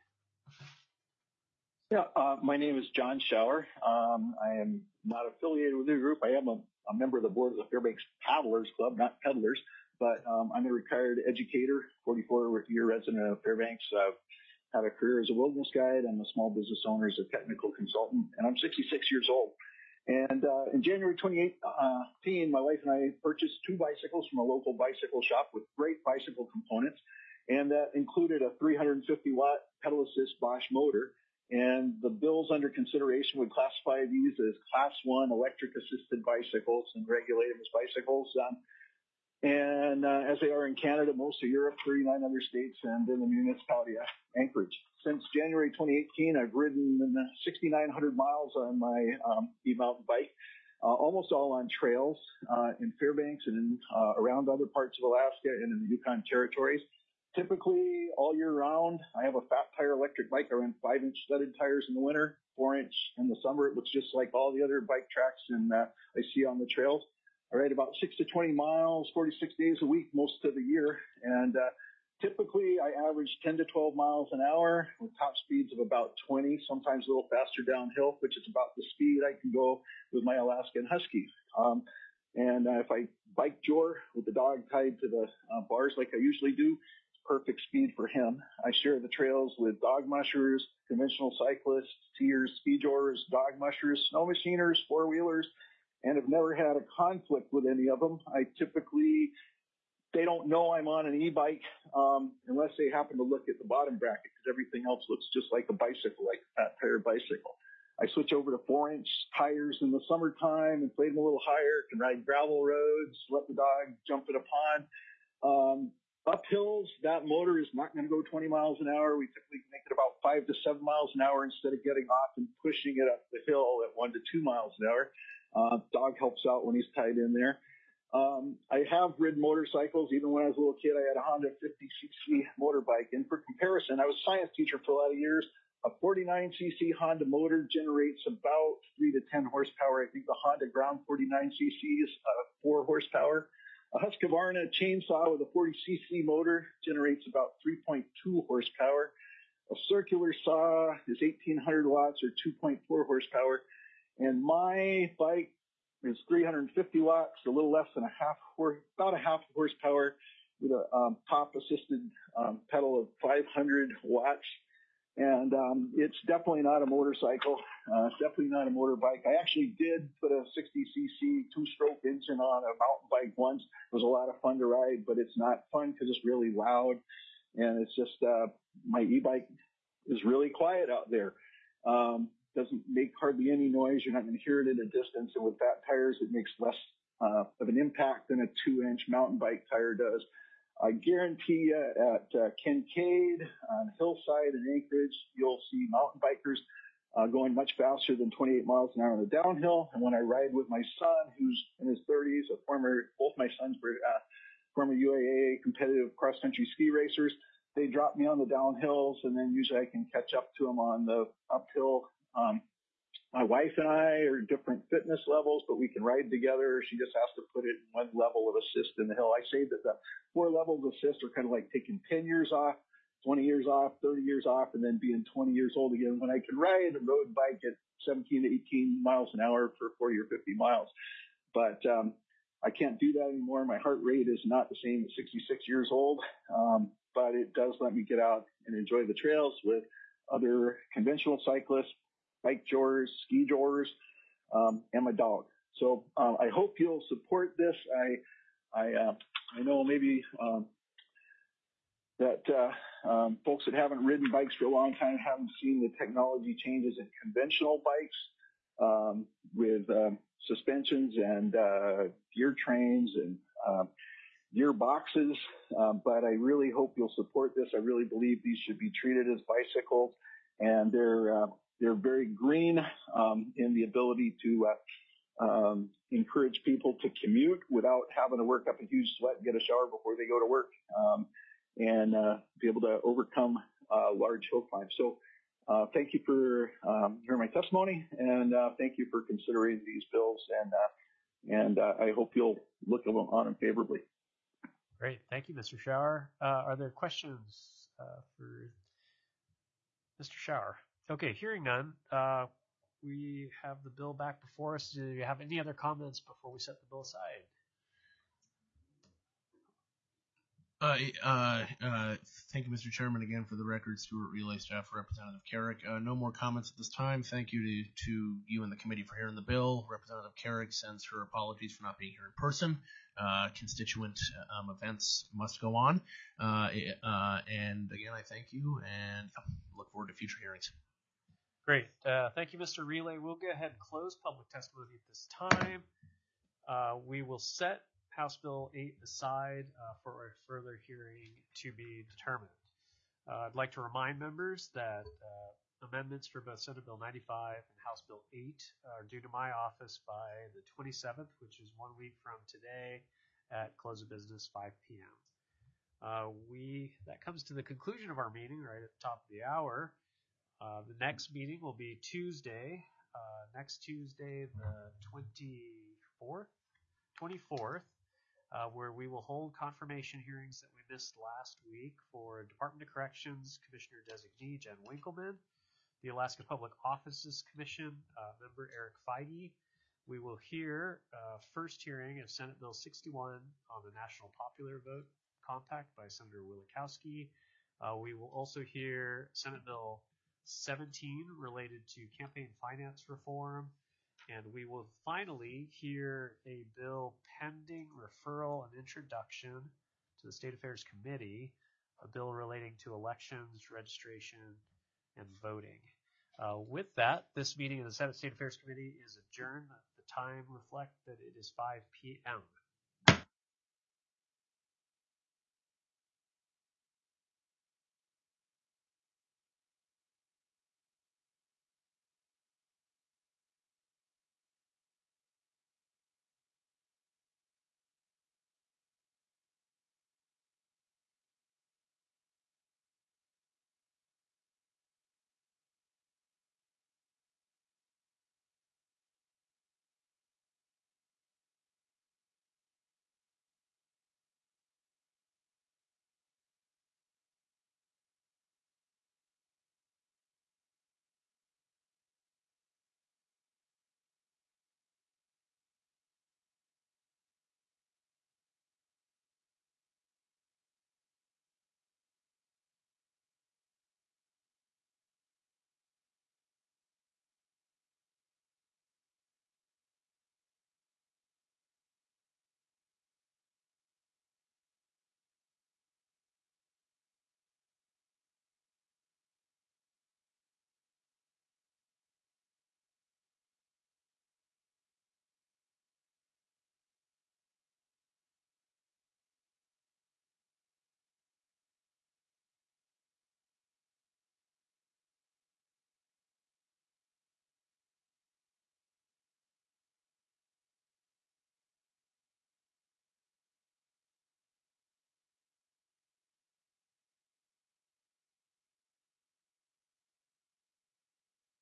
Yeah, uh, my name is John Schauer. Um, I am not affiliated with the group. I am a, a member of the board of the Fairbanks Paddlers Club, not peddlers, but um, I'm a retired educator, forty-four year resident of Fairbanks. I've had a career as a wilderness guide. I'm a small business owner as a technical consultant, and I'm sixty-six years old. And uh, in January twenty eighteen, my wife and I purchased two bicycles from a local bicycle shop with great bicycle components, and that included a three hundred fifty watt pedal assist Bosch motor. And the bills under consideration would classify these as class one electric assisted bicycles and regulate them as bicycles. Um, and uh, as they are in Canada, most of Europe, thirty-nine other states, and in the municipality of Anchorage. Since January twenty eighteen, I've ridden six thousand nine hundred miles on my um, e-mountain bike, uh, almost all on trails uh, in Fairbanks and in, uh, around other parts of Alaska and in the Yukon territories. Typically, all year round, I have a fat tire electric bike. I run five inch studded tires in the winter, four inch in the summer. It looks just like all the other bike tracks and uh, I see on the trails. I ride about six to twenty miles, forty-six days a week most of the year. And uh, typically, I average ten to twelve miles an hour with top speeds of about twenty, sometimes a little faster downhill, which is about the speed I can go with my Alaskan Husky. Um, and uh, if I bike Jor with the dog tied to the uh, bars like I usually do, it's perfect speed for him. I share the trails with dog mushers, conventional cyclists, teers, speed Jors, dog mushers, snow machiners, four-wheelers, and have never had a conflict with any of them. I typically, they don't know I'm on an e-bike um, unless they happen to look at the bottom bracket because everything else looks just like a bicycle, like a fat tire bicycle. I switch over to four inch tires in the summertime, inflate them a little higher, can ride gravel roads, let the dog jump in a pond. Um, up hills, that motor is not going to go twenty miles an hour. We typically make it about five to seven miles an hour instead of getting off and pushing it up the hill at one to two miles an hour. Uh, dog helps out when he's tied in there. Um, I have ridden motorcycles. Even when I was a little kid, I had a Honda fifty c c motorbike. And for comparison, I was a science teacher for a lot of years. A forty-nine c c Honda motor generates about three to ten horsepower. I think the Honda Ground forty-nine c c is uh, four horsepower. A Husqvarna chainsaw with a forty c c motor generates about three point two horsepower. A circular saw is eighteen hundred watts or two point four horsepower. And my bike is three hundred fifty watts, a little less than a half, horse, about a half horsepower with a um, top assisted um, pedal of five hundred watts. And um, it's definitely not a motorcycle. Uh, it's definitely not a motorbike. I actually did put a sixty c c two-stroke engine on a mountain bike once. It was a lot of fun to ride, but it's not fun because it's really loud. And it's just, uh, my e-bike is really quiet out there. Um, doesn't make hardly any noise. You're not going to hear it at a distance. And with fat tires, it makes less uh, of an impact than a two-inch mountain bike tire does. I guarantee you at uh, Kincaid, on Hillside and Anchorage, you'll see mountain bikers uh, going much faster than twenty-eight miles an hour on the downhill. And when I ride with my son, who's in his thirties, a former, both my sons were uh, former U A A competitive cross-country ski racers, they drop me on the downhills, and then usually I can catch up to them on the uphill. Um, my wife and I are different fitness levels, but we can ride together. She just has to put it in one level of assist in the hill. I say that the four levels of assist are kind of like taking ten years off, twenty years off, thirty years off, and then being twenty years old again when I can ride a road bike at seventeen to eighteen miles an hour for forty or fifty miles. But um, I can't do that anymore. My heart rate is not the same at sixty-six years old. Um, but it does let me get out and enjoy the trails with other conventional cyclists, bike joggers, ski joggers, um, and my dog. So uh, I hope you'll support this. I I uh, I know maybe um, that uh, um, folks that haven't ridden bikes for a long time haven't seen the technology changes in conventional bikes um, with um, suspensions and uh, gear trains and um, gear boxes. Um, but I really hope you'll support this. I really believe these should be treated as bicycles, and they're uh, they're very green um, in the ability to uh, um, encourage people to commute without having to work up a huge sweat and get a shower before they go to work, um, and uh, be able to overcome uh, large hill climbs. So uh, thank you for um, hearing my testimony, and uh, thank you for considering these bills, and uh, and uh, I hope you'll look on them favorably. Great. Thank you, Mister Schauer. Uh, are there questions uh, for Mister Schauer? Okay, hearing none, uh, we have the bill back before us. Do you have any other comments before we set the bill aside? Uh, uh, uh, thank you, Mister Chairman, again for the record. Stuart Relay, Staff Representative Carrick. Uh, no more comments at this time. Thank you to, to you and the committee for hearing the bill. Representative Carrick sends her apologies for not being here in person. Uh, constituent um, events must go on. Uh, uh, and again, I thank you and look forward to future hearings. Great. Uh, thank you, Mister Relay. We'll go ahead and close public testimony at this time. Uh, we will set House Bill eight aside uh, for a further hearing to be determined. Uh, I'd like to remind members that uh, amendments for both Senate Bill ninety-five and House Bill eight are due to my office by the twenty-seventh, which is one week from today at close of business five p.m. Uh, we that comes to the conclusion of our meeting right at the top of the hour. Uh, the next meeting will be Tuesday, uh, next Tuesday, the twenty-fourth, twenty-fourth. Uh, where we will hold confirmation hearings that we missed last week for Department of Corrections Commissioner Designee Jen Winkleman, the Alaska Public Offices Commission uh, member Eric Feige. We will hear uh, first hearing of Senate Bill sixty-one on the National Popular Vote Compact by Senator Wielechowski. Uh, we will also hear Senate Bill seventeen related to campaign finance reform. And we will finally hear a bill pending referral and introduction to the State Affairs Committee, a bill relating to elections, registration, and voting. Uh, with that, this meeting of the Senate State Affairs Committee is adjourned. The time reflects that it is five p.m.